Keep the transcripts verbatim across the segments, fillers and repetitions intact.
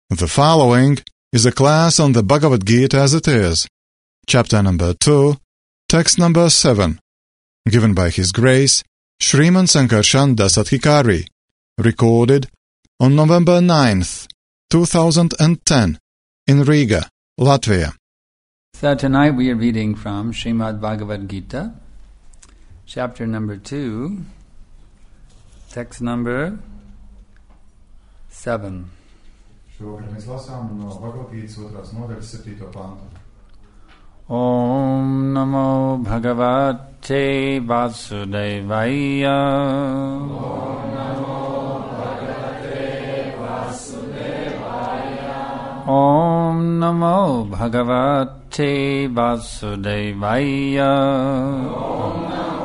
The following is a class on the Bhagavad Gita as it is, chapter number two, text number seven, given by His Grace Sriman Sankarshan Dasadhikari, recorded on November ninth, two thousand ten, in Riga, Latvia. So tonight we are reading from Srimad Bhagavad Gita, chapter number two, text number seven. Šovakar mēs lasām no Bhagavad-gītas otrās nodaļas septīto pantu. Om Namo Bhagavate Vasudevaya. Om Namo Bhagavate Vasudevaya. Om Namo Bhagavate Vasudevaya. Om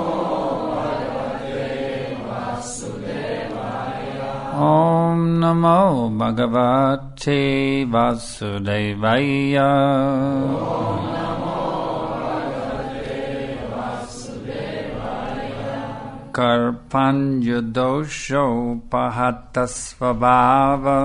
Om Namo Bhagavate Vasudevaya. Om Namo Bhagavate Vasudevaya. Karpanjadosho pahatasvabhava.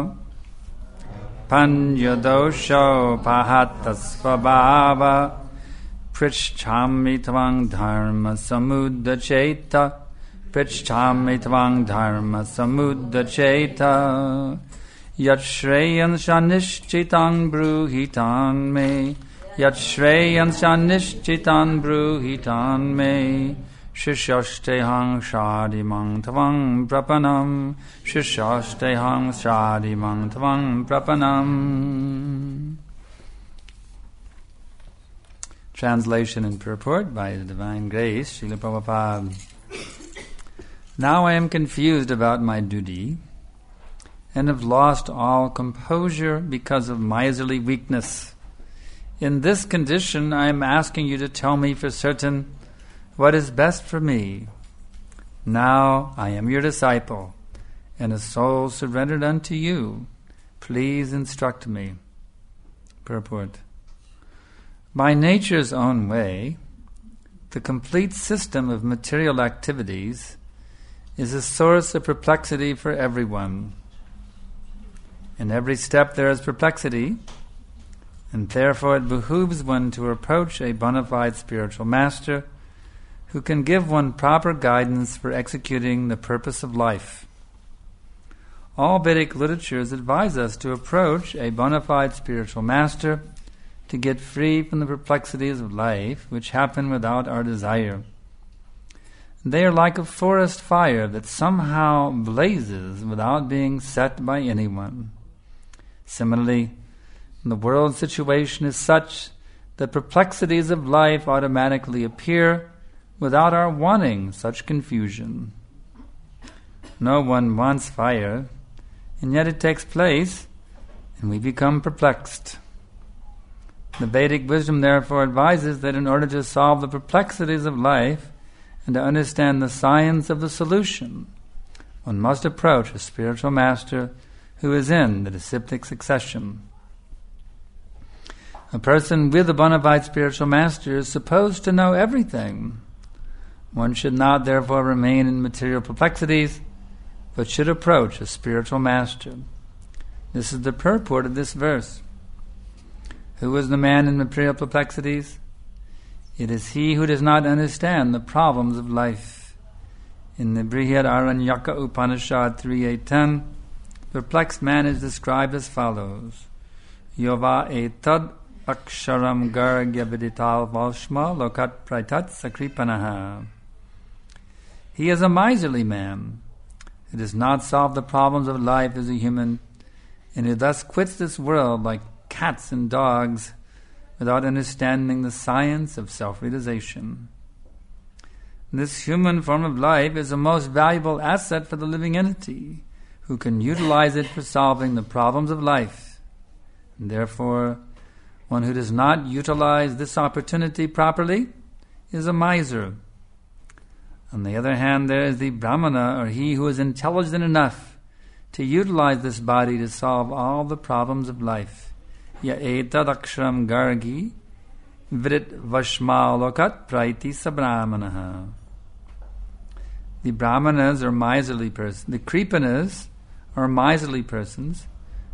Panjadosho pahatasvabhava. Prishchami tvang dharma samudacheta. Prichchami tvang dharma samudacheta. Yat shreyan shanishchitan bruhitan me. Yat shreyan shanishchitan bruhitan me. Shishaste-hang shadimang tvang prapanam. Shishaste-hang shadimang tvang prapanam. Translation and purport by the Divine Grace, Srila Prabhupada. Now I am confused about my duty and have lost all composure because of miserly weakness. In this condition, I am asking you to tell me for certain what is best for me. Now I am your disciple and a soul surrendered unto you. Please instruct me. Purport. By nature's own way, the complete system of material activities is a source of perplexity for everyone. In every step there is perplexity, and therefore it behooves one to approach a bona fide spiritual master who can give one proper guidance for executing the purpose of life. All Vedic literatures advise us to approach a bona fide spiritual master to get free from the perplexities of life which happen without our desire. They are like a forest fire that somehow blazes without being set by anyone. Similarly, the world situation is such that perplexities of life automatically appear without our wanting such confusion. No one wants fire, and yet it takes place, and we become perplexed. The Vedic wisdom therefore advises that in order to solve the perplexities of life, and to understand the science of the solution, one must approach a spiritual master who is in the disciplic succession. A person with a bona fide spiritual master is supposed to know everything. One should not therefore remain in material perplexities, but should approach a spiritual master. This is the purport of this verse. Who is the man in material perplexities? It is he who does not understand the problems of life. In the Brihadaranyaka Upanishad three eight ten, perplexed man is described as follows: Yova etad aksharam gargya vidital valshma lokat praitat sakripanaha. He is a miserly man who does not solve the problems of life as a human, and who thus quits this world like cats and dogs, without understanding the science of self-realization. This human form of life is a most valuable asset for the living entity, who can utilize it for solving the problems of life. And therefore, one who does not utilize this opportunity properly is a miser. On the other hand, there is the Brahmana, or he who is intelligent enough to utilize this body to solve all the problems of life. Ya etadakshram gargi vrit vashma lokat praiti sabramanaha. The Brahmanas are miserly persons. The Kripanas are miserly persons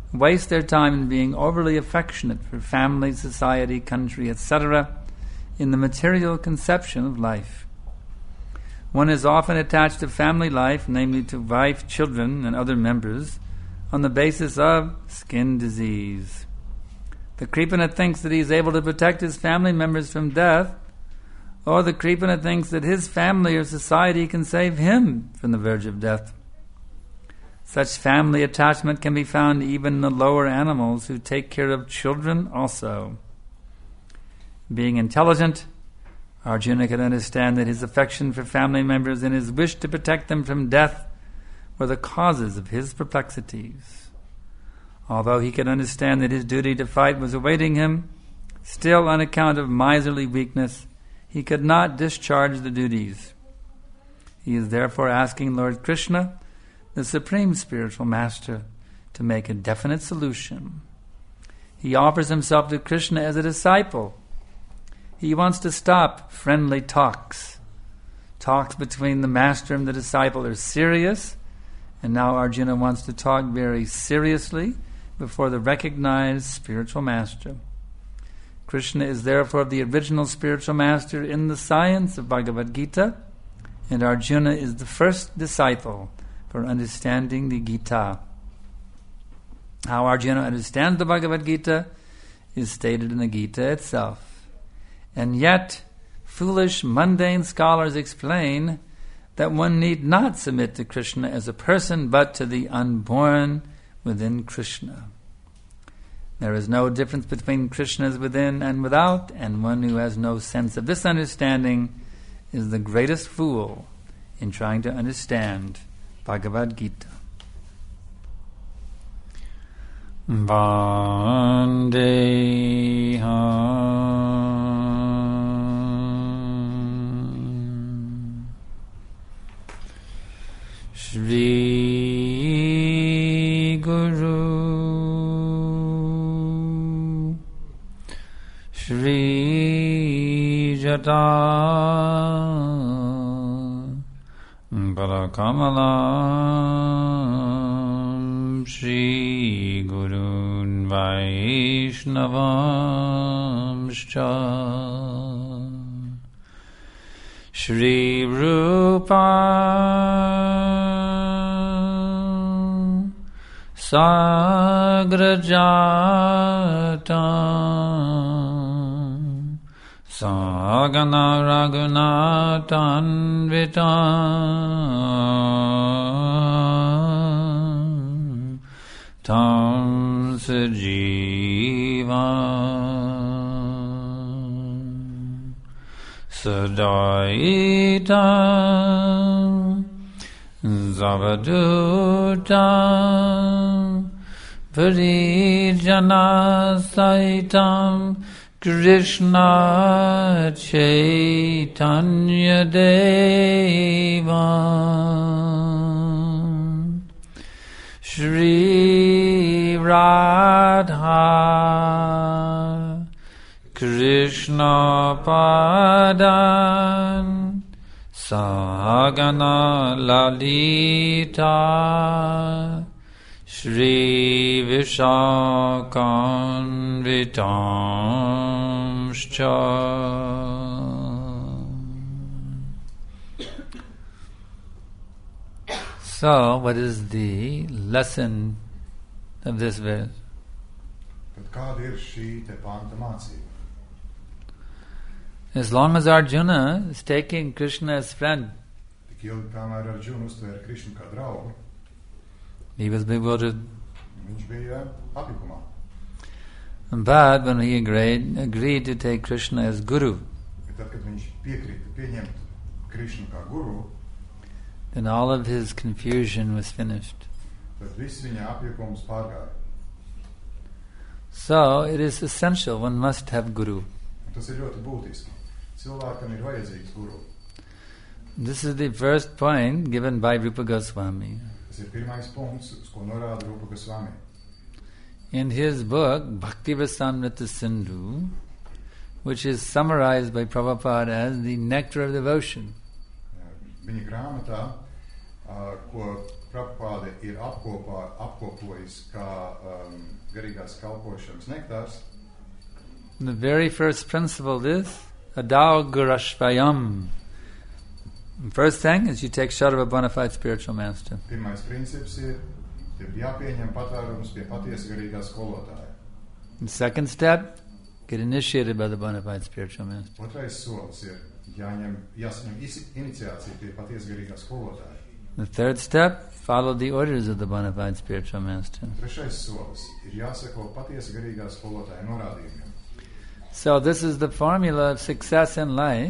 waste their time in being overly affectionate for family, society, country, et cetera, in the material conception of life. One is often attached to family life, namely to wife, children, and other members, on the basis of skin disease. The Kripana thinks that he is able to protect his family members from death, or the Kripana thinks that his family or society can save him from the verge of death. Such family attachment can be found even in the lower animals who take care of children also. Being intelligent, Arjuna could understand that his affection for family members and his wish to protect them from death were the causes of his perplexities. Although he could understand that his duty to fight was awaiting him, still on account of miserly weakness, he could not discharge the duties. He is therefore asking Lord Krishna, the Supreme Spiritual Master, to make a definite solution. He offers himself to Krishna as a disciple. He wants to stop friendly talks. Talks between the master and the disciple are serious, and now Arjuna wants to talk very seriously before the recognized spiritual master. Krishna is therefore the original spiritual master in the science of Bhagavad Gita, and Arjuna is the first disciple for understanding the Gita. How Arjuna understands the Bhagavad Gita is stated in the Gita itself. And yet, foolish, mundane scholars explain that one need not submit to Krishna as a person, but to the unborn within Krishna. There is no difference between Krishna's within and without, and one who has no sense of this understanding is the greatest fool in trying to understand Bhagavad Gita. Vandeham Shri Guru Shri Jata Balakamalam Shri Gurun Vaishnavamscha Shri Rupa Sagrajatam Sagana Raghunatan Vitam Tam Sajivam Sadaitam Zavadutam Parijana Saitam Krishna Chaitanya Deva Shri Radha Krishna Padan Sagana Lalita Shri Vishakanvitamscha. So, what is the lesson of this verse? As long as Arjuna is taking Krishna as friend, he was bewildered. But when he agreed, agreed to take Krishna as Guru, then all of his confusion was finished. So it is essential, one must have Guru. This is the first point given by Rupa Goswami. In his book, Bhakti-Rasamrita Sindhu, which is summarized by Prabhupada as the nectar of devotion. Prabhupāda ir apkopā, apkopojis kā um, garīgās kalpošanas nektārs. The very first principle is Adao Gurashvayam. First thing is you take shelter of a bona fide spiritual master. Pirmais princips ir, ir jāpieņem patvērums pie patiesa garīgā skolotāja. The second step, get initiated by the bona fide spiritual master. Otrais solis ir jāņem, jāsaņem iniciācija pie patiesa garīgā skolotāja. The third step, follow the orders of the bona fide spiritual master. Trešais solis ir jāseko patiesa garīgā skolotāja norādījumiem. So this is the formula of success in life.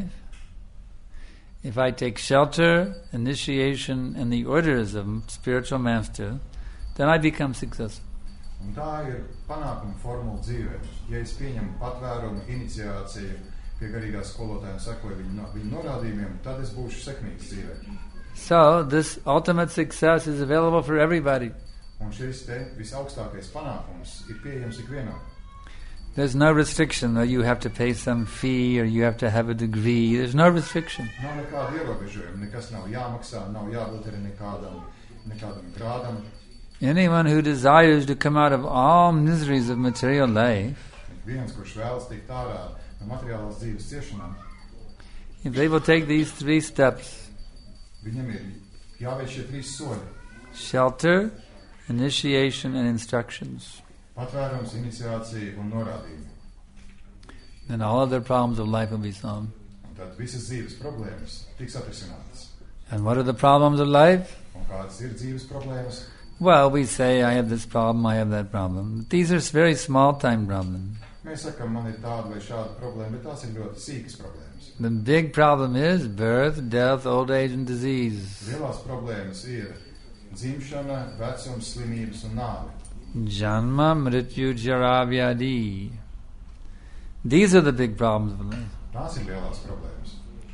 If I take shelter, initiation, and the orders of spiritual master, then I become successful. Un tā ir panākuma formula dzīvē. Ja es pieņemu patvērumu, iniciāciju pie garīgā skolotāja un sekoju viņu, viņu norādījumiem, tad es būšu sekmīgs dzīvē. So this ultimate success is available for everybody. Un šis te visaugstākais panākums ir pieejams ikvienam. There's no restriction that you have to pay some fee or you have to have a degree. There's no restriction. Nav nekāda ierobežojuma, nekas nav jāmaksā, nav jābūt arī nekādam, nekādam grādam. Anyone who desires to come out of all miseries of material life, Viens, kurš vēlas tikt ārā no materiālās dzīves ciešanām, if they will take these three steps, viņam ir jāveic šie trīs soļi. Shelter, initiation, and instructions. Patvērums, iniciācija un norādījumi. Then all other problems of life will be solved. Un tad visas dzīves problēmas tiks atrisinātas. And what are the problems of life? Un kādas ir dzīves problēmas? Well, we say, I have this problem, I have that problem. These are very small-time problems. Mēs sakam, man ir tāda vai šāda problēma, bet tās ir ļoti sīkas problēmas. The big problem is birth, death, old age, and disease. Lielās problēmas ir dzimšana, vecums, slimības un nāve. Janma, mrityu, jara, vyadi. These are the big problems of life. Tās ir lielās problēmas.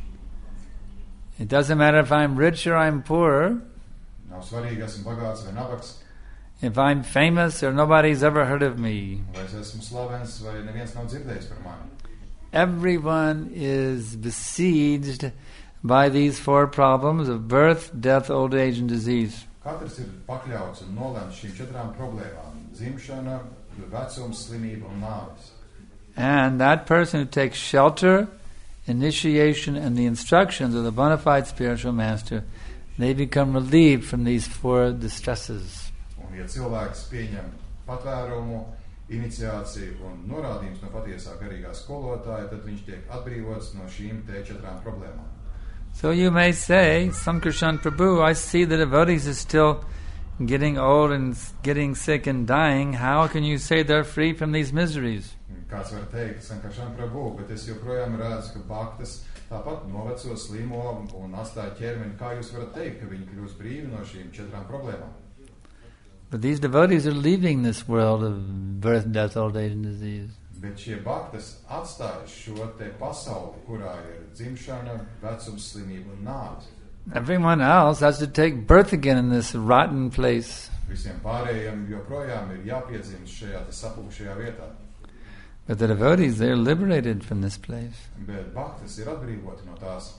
It doesn't matter if I'm rich or I'm poor, Nav svarīgi, esmu bagāts vai nabaks, if I'm famous or nobody's ever heard of me. vai es esmu slavens, vai neviens nav dzirdējis par mani. Everyone is besieged by these four problems of birth, death, old age, and disease. Katrs ir pakļauts un nolemts šīm četrām problēmām – dzimšana, vecums, slimība un nāves. And that person who takes shelter, initiation, and the instructions of the bona fide spiritual master, they become relieved from these four distresses. Un ja cilvēks pieņem patvērumu, iniciāciju un norādījumus no patiesā garīgā skolotāja, tad viņš tiek atbrīvots no šīm te četrām problēmām. So you may say, Sankarshan Prabhu, I see the devotees are still getting old and getting sick and dying. How can you say they're free from these miseries? Kāds var teikt, Sankarshan Prabhu, bet es joprojām redzu, ka bhaktas tāpat noveco, slimo un atstāja ķermeni. Kā jūs varat teikt, ka viņi kļūst brīvi no šīm četrām problēmām? But these devotees are leaving this world of birth, death, old age, and disease. Bet šie bhaktas atstāja šo te pasauli, kurā ir dzimšana, vecums, slimība un nāves. Everyone else has to take birth again in this rotten place. Visiem pārējiem joprojām ir jāpiedzimst šajā te sapulšajā vietā. But the devotees, they are liberated from this place. Bet bhaktas ir atbrīvoti no tās.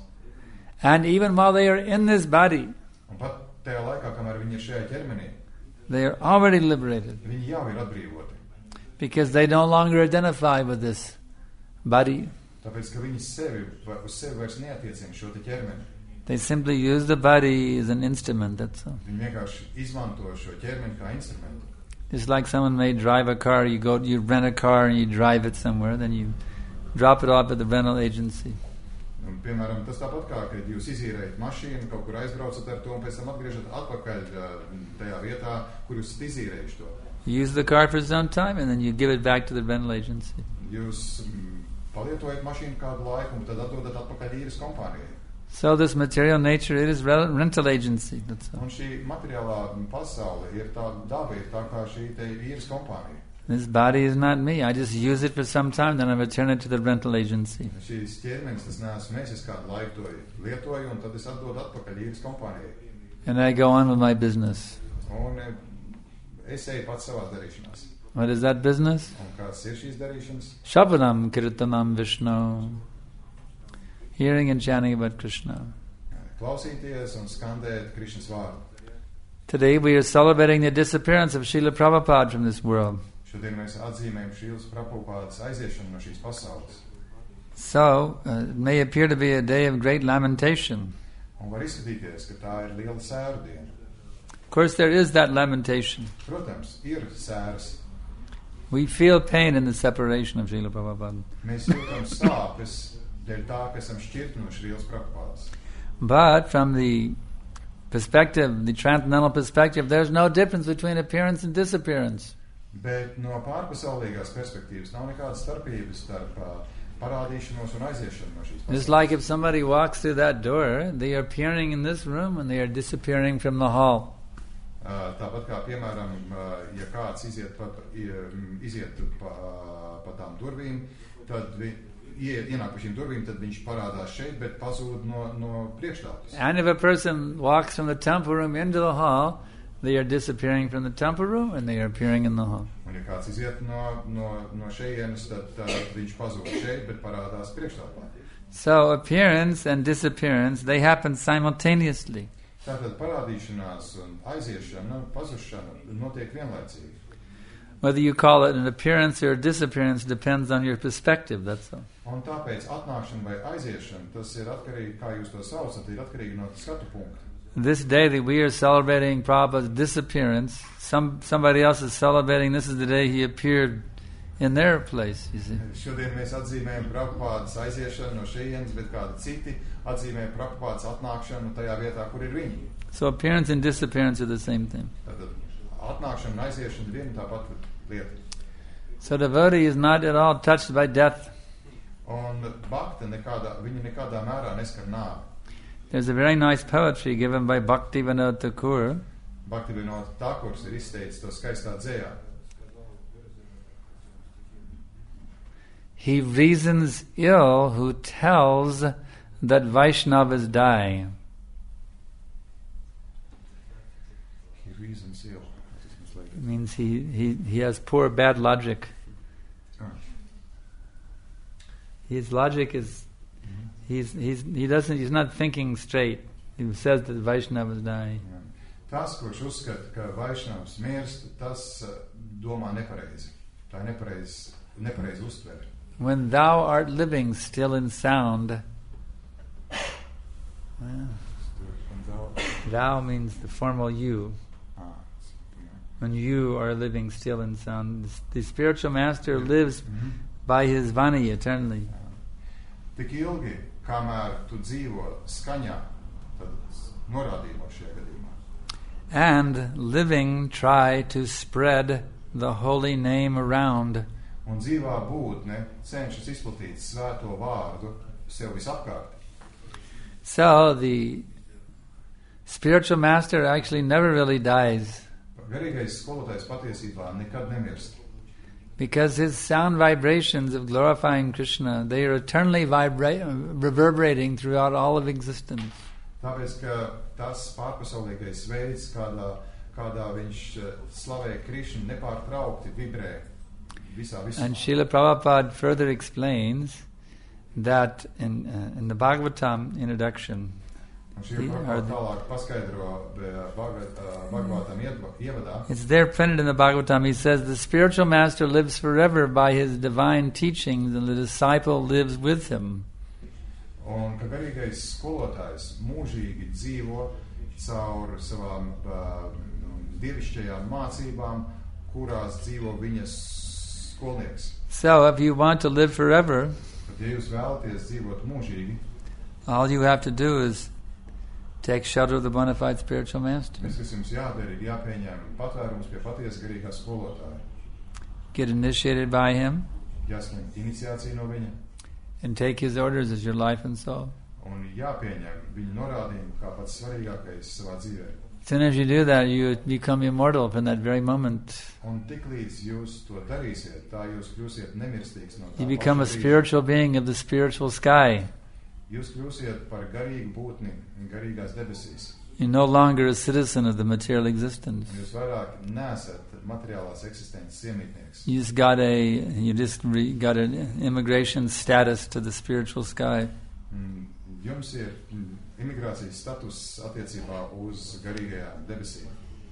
And even while they are in this body, Un pat tajā laikā, kamēr viņi ir šajā ķermenī, they are already liberated. viņi jau ir atbrīvoti. Because they no longer identify with this body. Tāpēc, ka viņi sevi, uz sevi vairs neatiecina šo te ķermeni. They simply use the body as an instrument, that's all. Viņi vienkārši izmanto šo ķermeni kā instrumentu. Just like someone may drive a car, you go, you rent a car and you drive it somewhere, then you drop it off at the rental agency. Un, piemēram, tas tāpat kā, kad jūs izīrējat mašīnu, kaut kur aizbraucat ar to un pēc tam atgriežat atpakaļ tajā vietā, kur jūs esat izīrējuši to. You use the car for some time and then you give it back to the rental agency. Jūs mm, palietojat mašīnu kādu laiku un tad atdodat atpakaļ īres kompānijai. So this material nature, it is re- rental agency, that's all. Un šī materiālā pasaule ir tā, daba ir tā kā šī te īres kompānija. This body is not me. I just use it for some time, then I return it to the rental agency. Šīs ķermenis, tas neesmu es, es kādu laiku to lietoju un tad es atdodu atpakaļ īres kompānijai. And I go on with my business. Un es eju pats savās darīšanās. What is that business? Un kāds ir šīs darīšanas? Shavanam kirtanam Vishnu. Hearing and chanting about Krishna. Klausīties un skandēt Krišnas vārdu. Today we are celebrating the disappearance of Srila Prabhupada from this world. Šodien mēs atzīmējam Šrīlas Prabhupādas aiziešanu no šīs pasaules. So, uh, it may appear to be a day of great lamentation. Un var izskatīties, ka tā ir liela sēru diena. Of course, there is that lamentation. Protams, ir sēras. We feel pain in the separation of Srila Prabhupada. Mēs jūtam sāpes dēļ tā, ka esam šķirti no Šrīlas Prabhupādas. But from the perspective, the transcendental perspective, there's no difference between appearance and disappearance. Bet no pārpasaulīgās perspektīvas nav nekādas starpības starp uh, parādīšanos un aiziešanu no šīs pasaules. It's like if somebody walks through that door, they are appearing in this room and they are disappearing from the hall. Uh, tāpat kā, piemēram, uh, ja kāds iziet pa, iziet pa, pa tām durvīm, tad vi, ie, ienāk pa šīm durvīm, tad viņš parādās šeit, bet pazūd no, no priekštāpes. And if a person walks from the temple room into the hall, they are disappearing from the temple room and they are appearing in the hall. Un ja kāds iziet no, no, no šejienes, tad uh, viņš pazūd šeit, bet parādās priekštāpē. So appearance and disappearance, they happen simultaneously. Tātad parādīšanās un aiziešana, pazušana notiek vienlaicīgi. Whether you call it an appearance or a disappearance depends on your perspective, that's all. Un tāpēc atnākšana vai aiziešana, tas ir atkarīgi, kā jūs to saucat, ir atkarīgi no skatu punkta. This day that we are celebrating Prabhupada's disappearance, some somebody else is celebrating this is the day he appeared in their place, you see. Šodien mēs atzīmējam Prabhupādas aiziešanu no šejienes, bet kādi citi atzīmē Prabhupādas atnākšanu tajā vietā, kur ir viņi. So appearance and disappearance are the same thing. Tātad atnākšana un aiziešana ir viena tā pati lieta. So devotee is not at all touched by death. Un bhakta nekādā, viņa nekādā mērā neskar nāvi. There's a very nice poetry given by Bhaktivinoda Thakur. Bhaktivinoda Thakurs ir izteicis to skaistā dzējā. He reasons ill who tells that Vaishnavas die. He reasons ill. It means he, he, he has poor, bad logic. Oh. His logic is, he's, he's, he doesn't, he's not thinking straight. He says that Vaishnavas die. Jā. Tas, kurš uzskata, ka Vaišnavs mirst, tas uh, domā nepareizi. Tā ir nepareizi, nepareizi uztvere. When thou art living still in sound, well, thou means the formal you. When you are living still in sound, the spiritual master lives mm-hmm. by his vani eternally. Tik ilgi, kamēr tu dzīvo skaņā, tad norādījumā šajā gadījumā. And living try to spread the holy name around. Un dzīvā būtne cenšas izplatīt svēto vārdu sev visapkārt. So the spiritual master actually never really dies. Garīgais skolotājs patiesībā nekad nemirst. Because his sound vibrations of glorifying Krishna, they are eternally vibra- reverberating throughout all of existence. Tāpēc, ka tas pārpasaulīgais veids, kādā, kādā viņš slavē Krishnu, nepārtraukti vibrē. Visā, visā. And Srila Prabhupada further explains that in uh, in the Bhagavatam introduction, the, the, it's there printed in the Bhagavatam. He says the spiritual master lives forever by his divine teachings, and the disciple lives with him. Un ka garīgais skolotājs mūžīgi dzīvo caur savām uh, dievišķajām mācībām, kurās dzīvo viņas skolnieks. So, if you want to live forever, Tad, ja jūs vēlaties dzīvot mūžīgi, all you have to do is take shelter of the bona fide spiritual master. Viss, kas jums jādara, ir jāpieņem patvērums pie patiesa garīgā skolotāja. Get initiated by him. Jāsņem iniciāciju no viņa. And take his orders as your life and soul. Un jāpieņem viņa norādījumu kā pats svarīgākais savā dzīvē. As soon as you do that, you become immortal from that very moment. Un tiklīdz jūs to darīsiet, tā jūs kļūsiet nemirstīgs no tā. You become a spiritual being of the spiritual sky. Jūs kļūsiet par garīgu būtni garīgās debesīs. You're no longer a citizen of the material existence. Un jūs vairāk neesat materiālās eksistences iemītnieks. You just got a you just re, got an immigration status to the spiritual sky. Jums ir imigrācijas status attiecībā uz garīgajām debesīm.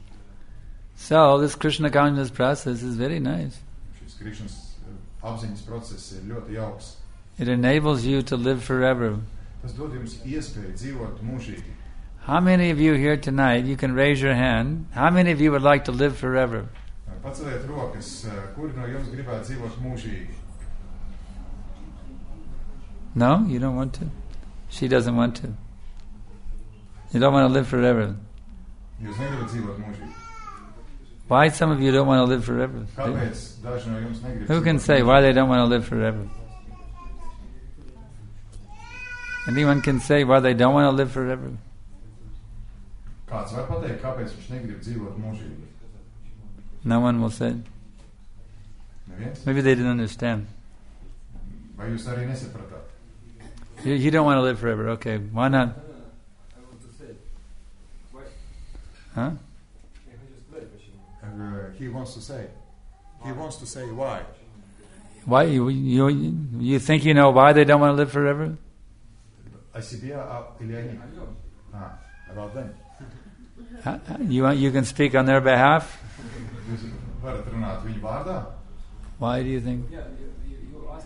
So this Krishna consciousness process is very nice. Šis Krišnas apziņas process ir ļoti jauks. It enables you to live forever. Tas dod jums iespēju dzīvot mūžīgi. How many of you here tonight, you can raise your hand, how many of you would like to live forever? Paceliet rokas, kuri no jums gribētu dzīvot mūžīgi? No, you don't want to? She doesn't want to. You don't want to live forever. Jūs negribat dzīvot mūžīgi. Why some of you don't want to live forever? Kāpēc daži no jums negrib? Who can say why they don't want to live forever? Anyone can say why they don't want to live forever? Kāds var pateikt, kāpēc viņš negrib dzīvot mūžīgi? No one will say. Neviens? Maybe they didn't understand. Vai jūs arī nesapratāt? You, you don't want to live forever. Okay, why not? I want to say. Why? Huh? Uh, he wants to say. He wants to say why. Why you you you think you know why they don't want to live forever? О себе или о них? Ah, about them. Uh, You want, you can speak on their behalf. Jūs varat runāt viņu vārdā? Why do you think? Yeah, you, you, you ask.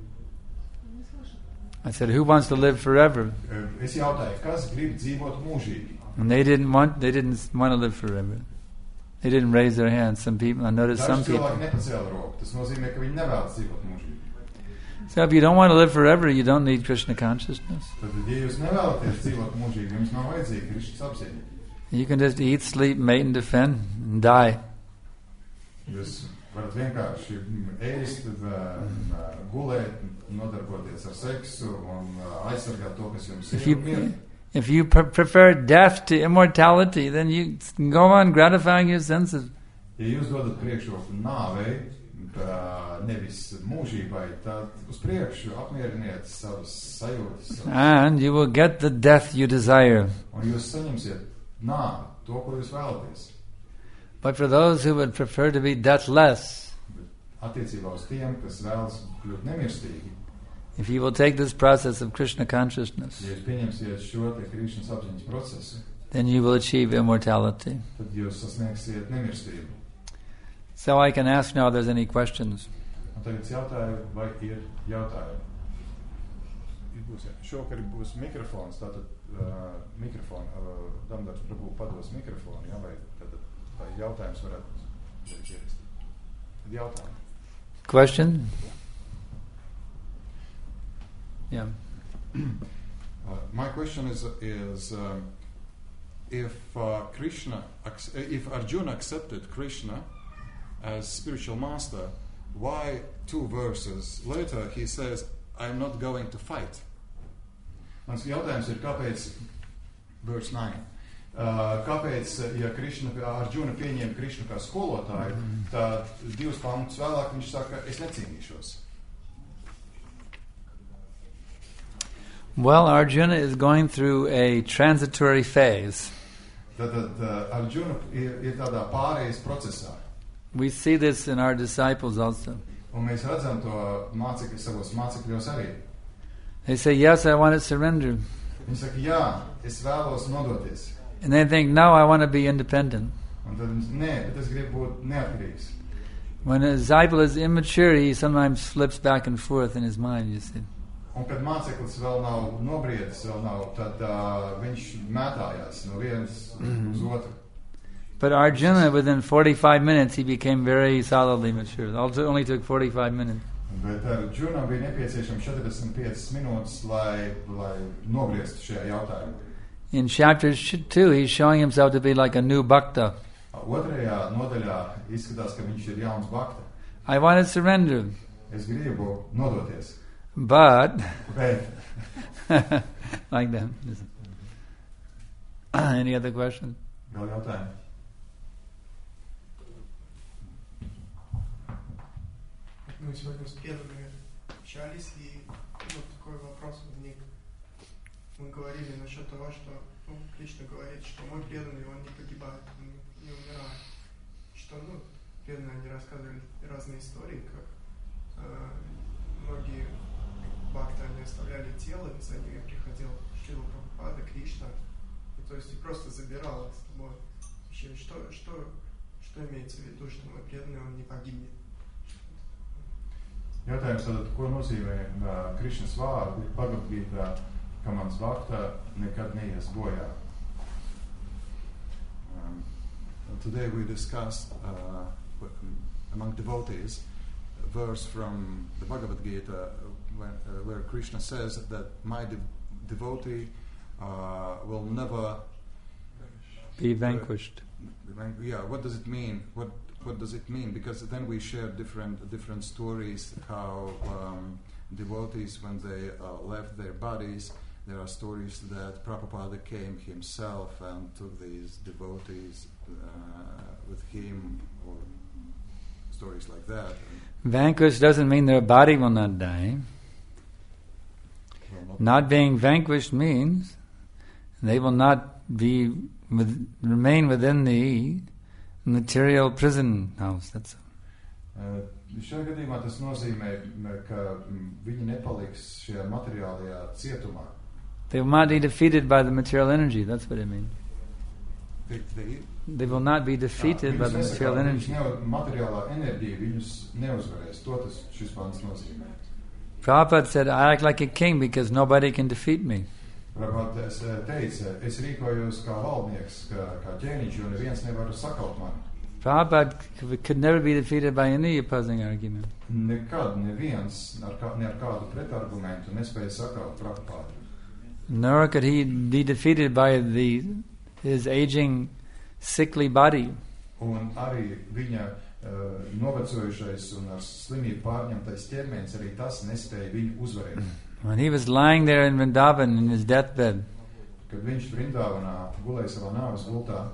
I said, who wants to live forever? Uh, Es jautāju, kas grib dzīvot mūžīgi? And they didn't want. They didn't want to live forever. They didn't raise their hands. Some people. I noticed some Daži people. cilvēki nepacēla roku. Tas nozīmē, ka viņi nevēlas dzīvot mūžīgi. So if you don't want to live forever, you don't need Krishna consciousness. Tad, ja jūs nevēlaties dzīvot mūžīgi, jums nav vajadzīga Krišnas apziņa. You can just eat, sleep, mate, and defend, and die. Jūs varat vienkārši ēst, gulēt, nodarboties ar seksu un aizsargāt to, kas jums If ir. you if you pre- prefer death to immortality, then you go on gratifying your senses. Ja jūs dodat priekšroku nāvei, nevis mūžībai, tad uz priekšu apmieriniet savas sajūtas. And you will get the death you desire. Un jūs saņemsiet nāvi, to, ko jūs vēlaties. But for those who would prefer to be deathless, Attiecībā uz tiem, kas vēlas kļūt nemirstīgi, if you will take this process of Krishna consciousness, ja jūs pieņemsiet šo te Krišnas apziņas procesu, then you will achieve immortality. tad jūs sasniegsiet nemirstību. So I can ask now if there's any questions. Un tagad jautāju, vai ir jautājumi? Būs, šokar būs mikrofons, tātad uh, mikrofonu, uh, Damdars Prabhu pados mikrofonu, ja, vai tad vai jautājums varētu ierakstīt. Tad jautājumi. Question? Yeah. Uh, my question is, is um, if uh, Krishna, if Arjuna accepted Krishna as spiritual master, why two verses later he says, "I'm not going to fight"? Mans jautājums ir, kāpēc, verse nine, uh, kāpēc, ja Krishna, Arjuna pieņem Krishnu kā skolotāju, tad divus pantus vēlāk viņš saka, es necīnīšos. Well, Arjuna is going through a transitory phase. Tad, tad uh, Arjuna ir, ir tādā pārejas procesā. We see this in our disciples also. Un mēs redzam to mācekļu savos mācekļos arī. They say, yes, I want to surrender. Viņi saka, jā, es vēlos nodoties. And they think, no, I want to be independent. Un tad viņš, nē, bet es gribu būt neatkarīgs. When a disciple is immature, he sometimes flips back and forth in his mind, you see. Un kad māceklis vēl nav nobriedis, vēl nav, tad uh, viņš mētājās no vienas mm-hmm. uz otru. But Arjuna, within forty-five minutes, he became very solidly mature. It also only took forty-five minutes. Bet Arjunam bija nepieciešams četrdesmit piecas minūtes, lai, lai nobriestu šajā jautājumā. In chapter two, he's showing himself to be like a new bhakta. Otrajā nodaļā izskatās, ka viņš ir jauns bhakta. I want to surrender. Es gribu nodoties. But, Bet, like that. Any other questions? vēl jautājumi? Мы сегодня с преданными общались, и ну, такой вопрос возник. Мы говорили насчет того, что ну, Кришна говорит, что мой преданный, он не погибает, он не умирает. Что, ну, преданные, они рассказывали разные истории, как э, многие бхакты, они оставляли тело, и за ними приходил Шрила Прабхупада, Кришна, и, то есть и просто забирал их с собой. Что, что Что имеется в виду, что мой преданный, он не погибнет? Jautājums tātad, ko nozīmē uh, Krišnas vārdi Bhagavad-gītā, ka mans bhakta nekad neies bojā. Um, today we discussed uh, among devotees a verse from the Bhagavad-gīta when, uh, where Krishna says that my de- devotee uh, will never be vanquished. Uh, yeah, what does it mean? What What does it mean? Because then we share different different stories how um, devotees, when they uh, left their bodies, there are stories that Prabhupada came himself and took these devotees uh, with him, or stories like that. Vanquished doesn't mean their body will not die. Well, not, not being vanquished means they will not be with, remain within the material prison house. That's uh, šajā gadījumā tas nozīmē, ka viņi nepaliks šajā materiālajā cietumā. They will not be defeated by the material energy. That's what it means. They, they, they will not be defeated jā, by the material energy. Materiālā enerģija viņus neuzvarēs. To tas šis pants nozīmē. Prabhupada said, I act like a king because nobody can defeat me. Prabhupada teica, es rīkojos kā valdnieks, kā, kā ķēniņš, jo neviens nevar sakaut mani. Prabhupada could never be defeated by any opposing argument. Nekad neviens ar kā, ne ar kādu pretargumentu nespēja sakaut Prabhupada. Nor could he be defeated by the his aging, sickly body. Un arī viņa uh, novecojušais un ar slimību pārņemtais ķermenis, arī tas nespēja viņu uzvarēt. When he was lying there in Vrindavan in his deathbed, kad viņš Vrindavanā gulēja savā nāves gultā,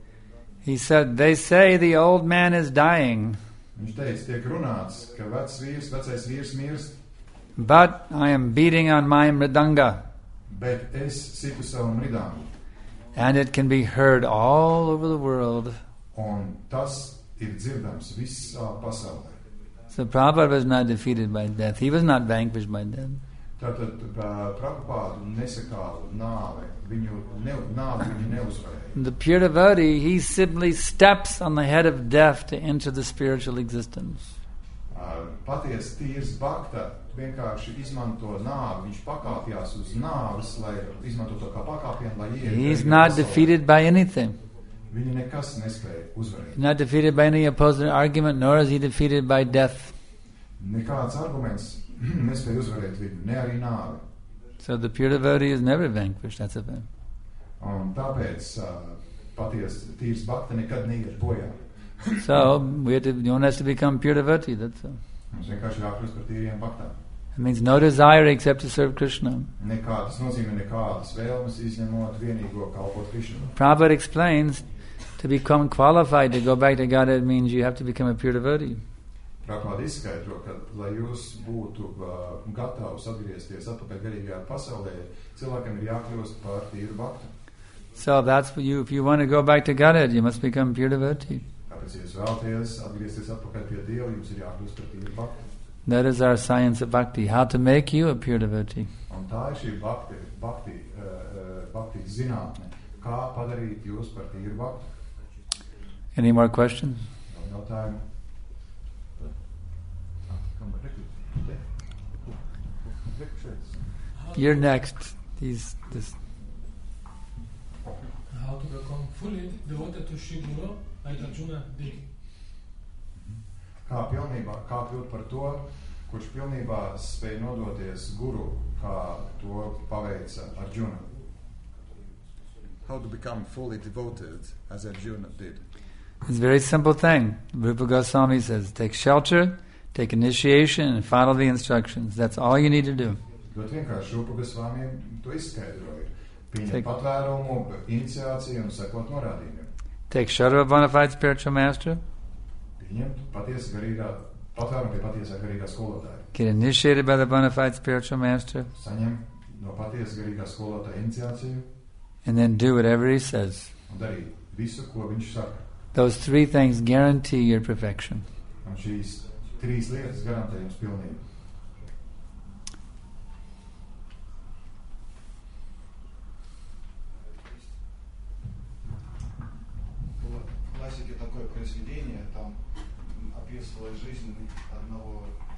he said, they say the old man is dying. Viņš teica, tiek runāts, ka vecs vīrs, vecais vīrs mirst. But I am beating on my mridanga. Bet es situ savu mridangu. And it can be heard all over the world. Un tas ir dzirdams visā pasaulē. So Prabhupada was not defeated by death. He was not vanquished by death. Tātad Prabhupādu nesakāva nāve, viņu ne, nāve viņu neuzvarēja. The pure devotee, he simply steps on the head of death to enter the spiritual existence. Uh, Paties tīrs bhakta vienkārši izmanto nāvi, viņš pakāpjās uz nāves, lai izmanto to kā pakāpienu, lai iet. He's not defeated by anything. Viņi nekas nespēja uzvarēt. He's not defeated by any opposing argument, nor is he defeated by death. Nekāds arguments nespēja uzvarēt viņu, ne arī nāvi. So the pure devotee is never vanquished, that's a fact. Un tāpēc uh, paties tīrs bhakta nekad neiet bojā. So we have to, one has to become pure devotee, that's all. Mums vienkārši jākļūst par tīriem bhaktām. It means no desire except to serve Krishna. Nekādas nozīmē nekādas vēlmes, izņemot vienīgo kalpot Krishnu. Prabhupada explains, to become qualified to go back to Godhead means you have to become a pure devotee. Prabhupada izskaidro, ka, lai jūs būtu uh, gatavs atgriezties atpakaļ garīgajā pasaulē, cilvēkam ir jākļūst par tīru bhaktu. So that's what you, if you want to go back to Godhead, you must become pure devotee. Tāpēc, ja jūs vēlaties atgriezties atpakaļ pie Dieva, jums ir jākļūst par tīru bhaktu. That is our science of bhakti, how to make you a pure devotee. Un tā ir šī bhakti, bhakti, uh, bhakti zinātne, kā padarīt jūs par tīru bhaktu. Any more questions? Jautājumu? You're next. These, this. How to become fully devoted to Shri Guru, like Arjuna did. Kā pilnībā, kā kļūt par to, kurš pilnībā spēj nodoties guru, kā to paveica Arjuna. How to become fully devoted, as Arjuna did. It's a very simple thing. Rupa Goswami says, take shelter, take initiation, and follow the instructions. That's all you need to do. Ļoti vienkārši Rupa Goswami to izskaidroja. Pieņem patvērumu, iniciāciju un sekot norādījumiem. Take shelter of a bona fide spiritual master. Pieņemt patiesa garīgā, patvērumu pie patiesā garīgā skolotāja. Get initiated by the bona fide spiritual master. Saņem no patiesa garīgā skolotāja iniciāciju. And then do whatever he says. Un darīt visu, ko viņš saka. Those three things guarantee your perfection. Un šīs trīs lietas garantē jums pilnību. В классике такое произведение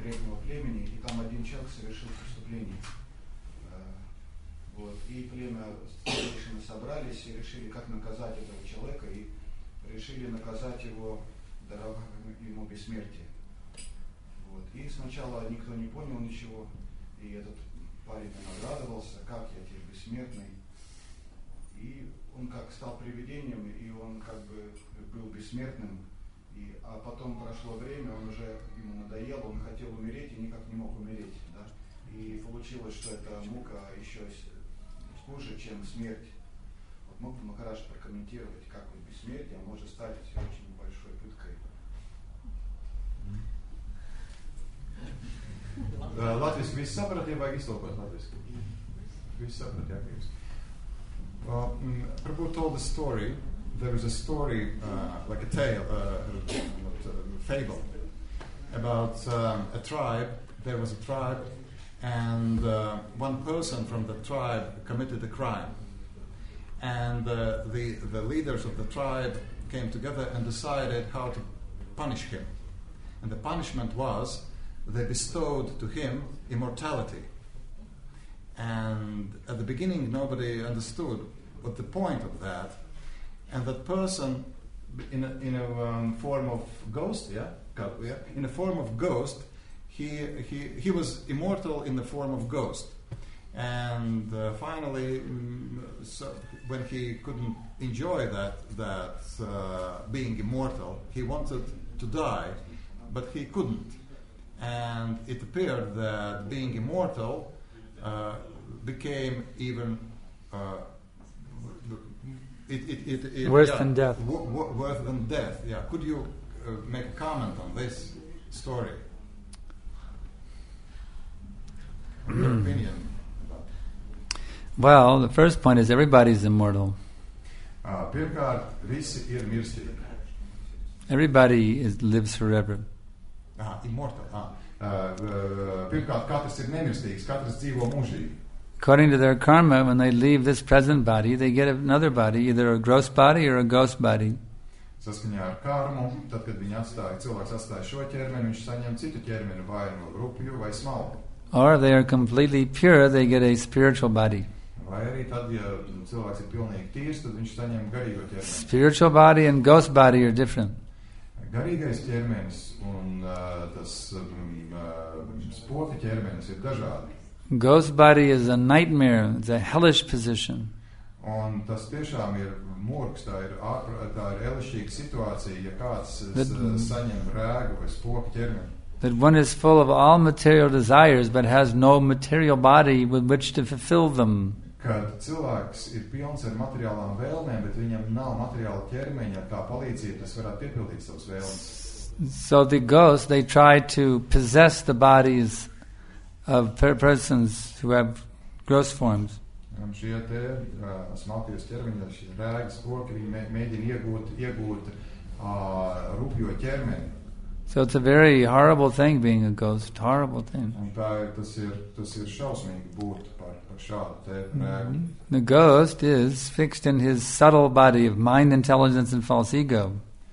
конкретного племени, и там один человек совершил преступление. Вот. И племя старейшины собрались и решили, как наказать этого человека, и решили наказать его, даровав ему бессмертие. Вот. И сначала никто не понял ничего, и этот парень обрадовался, как я теперь бессмертный. И он как стал привидением, и он как бы был бессмертным. И, а потом прошло время, он уже, ему надоело, он хотел умереть и никак не мог умереть. Да? И получилось, что эта мука еще хуже, чем смерть. Вот мог бы Махарадж прокомментировать, как вот бессмертие может стать очень большой пыткой. Latvijas visi saprata, ja vajag iztulkot latviski? Visi saprata, jā, visi. Well, mm, Prabhu told a story. There was a story, uh, like a tale, uh, not a fable, about um, a tribe. There was a tribe, and uh, one person from the tribe committed a crime. And uh, the, the leaders of the tribe came together and decided how to punish him. And the punishment was they bestowed to him immortality. And at the beginning, nobody understood what the point of that. And that person, in a, in a um, form of ghost, yeah, yeah, in a form of ghost, he he he was immortal in the form of ghost. And uh, finally, mm, so when he couldn't enjoy that that uh, being immortal, he wanted to die, but he couldn't. And it appeared that being immortal uh, became even uh, it, it, it, it, worse yeah, than death. W- w- worse than death. Yeah. Could you uh, make a comment on this story? Your opinion. Well, the first point is everybody's immortal. Uh, Pirmkārt, visi ir mirstīgi. Everybody is, lives forever. Aha, immortal. Ah. Uh, uh, pirmkārt, katrs ir nemirstīgs, katrs dzīvo mūžīgi. According to their karma, when they leave this present body, they get another body, either a gross body or a ghost body. Saskaņā ar karmu, tad, kad viņi atstāja, cilvēks atstāja šo ķermeni, viņš saņem citu ķermeni, vai no rupju vai smalku. Or if they are completely pure, they get a spiritual body. Vai arī tad, ja cilvēks ir pilnīgi tīrs, tad viņš saņem garīgo ķermeni. Spiritual body and ghost body are different. Garīgais ķermenis un uh, tas um, uh, spoka ķermenis ir dažādi. Ghost body is a nightmare. It's a hellish position. Un tas tiešām ir murgs, tā ir, tā ir elišķīga situācija, ja kāds that, saņem rēgu vai spoku ķermeni. That one is full of all material desires but has no material body with which to fulfill them. Kad cilvēks ir pilns ar materiālām vēlmēm, bet viņam nav materiāla ķermeņa, ar kā palīdzību tas varētu piepildīt savas vēlmes. So the ghosts, they try to possess the bodies of per- persons who have gross forms. Un šie te uh, smalkajos ķermeņos, šie rēgas spoki, viņi mē, mēģina iegūt, iegūt uh, rupjo ķermeni. So it's a very horrible thing being a ghost, horrible thing. Un tā ir, tas ir, tas ir šausmīgi būt par, par šādu te rēgu. Mm-hmm. The ghost is fixed in his subtle body of mind, intelligence, and false ego.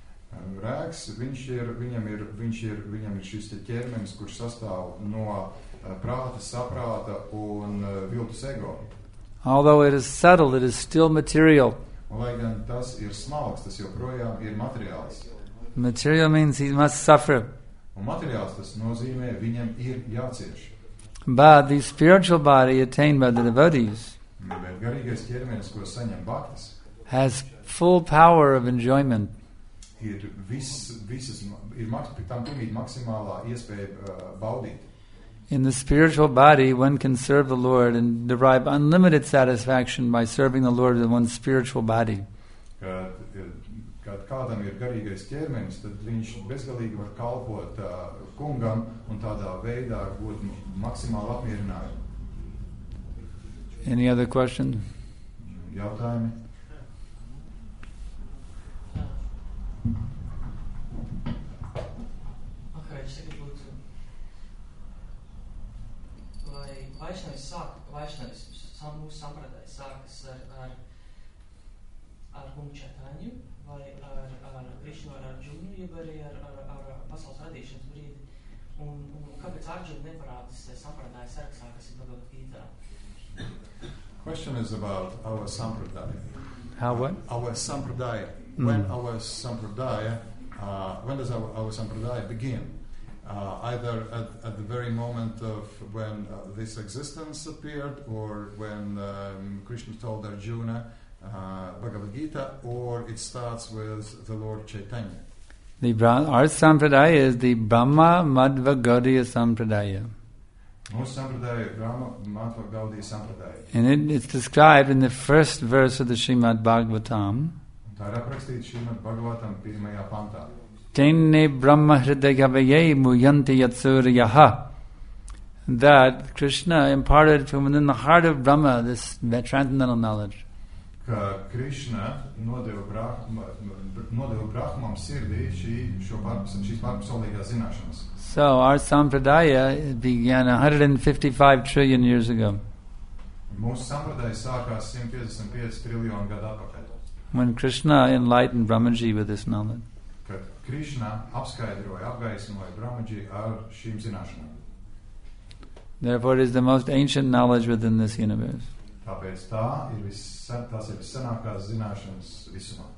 Rēgs, viņš ir, viņam ir, viņš ir, viņam ir šis te ķermenis, kurš sastāv no uh, prāta, saprāta un uh, viltus ego. Although it is subtle, it is still material. Un, lai gan tas ir smalks, tas joprojām ir materiāls. Material means he must suffer. Un materiāls tas nozīmē, viņam ir jācieš. But the spiritual body attained by the devotees Bet garīgais ķermenis, ko saņem bhaktas, has full power of enjoyment. ir viss, visas, ir maks, tam pilnīgi maksimālā iespēja uh, baudīt. In the spiritual body, one can serve the Lord and derive unlimited satisfaction by serving the Lord in one's spiritual body. Kad, kad kādam ir garīgais ķermenis, tad viņš bezgalīgi var kalpot uh, kungam un tādā veidā būt maksimāli apmierinājumu. Any other questions? Jautājumi? Vaišnavs sāk, Vaišnavs, mūsu sampratājs sākas ar, ar, ar Kungu Čaitāņu, vai ar, ar Krišnu, ar Arjunu, jeb arī ar, ar, ar pasaules radīšanas brīdi. Un, un kāpēc kāpēc Arjuna neparādās sampradāja sarakstā, kas ir Bhagavad Gītā? Question is about our sampradaya. How what? Our sampradaya. Mm. When our sampradaya, uh, when does our, our sampradaya begin? Uh, either at, at the very moment of when uh, this existence appeared, or when um, Krishna told Arjuna uh, Bhagavad Gita, or it starts with the Lord Chaitanya. The Bra- our sampradaya is the Brahma Madhva Gaudiya sampradaya. Mūsu sampradaya ir Brahma Madhva Gaudiya sampradaya. And it, it's described in the first verse of the Srimad Bhagavatam. Tā ir aprakstīts Srimad Bhagavatam pirmajā pantā. Tenne Brahma Hridayavaye Muyanti Yatsuryaha. That Krishna imparted from within the heart of Brahma this transcendental knowledge. Ka Krishna nodeva, Brahma, nodeva Brahmam sirdī šī, šo pārpas, šīs pārpasaulīgās zināšanas. So our sampradaya began one hundred fifty-five trillion years ago. Mūsu sampradaya sākās one hundred fifty-five triljonu gadu atpakaļ. When Krishna enlightened Brahmaji with this knowledge. Kad Krishna apskaidroja, apgaismoja Brahmaji ar šīm zināšanām. Therefore it is the most ancient knowledge within this universe. Tāpēc tā ir viss, tās ir vissenākās zināšanas visumā.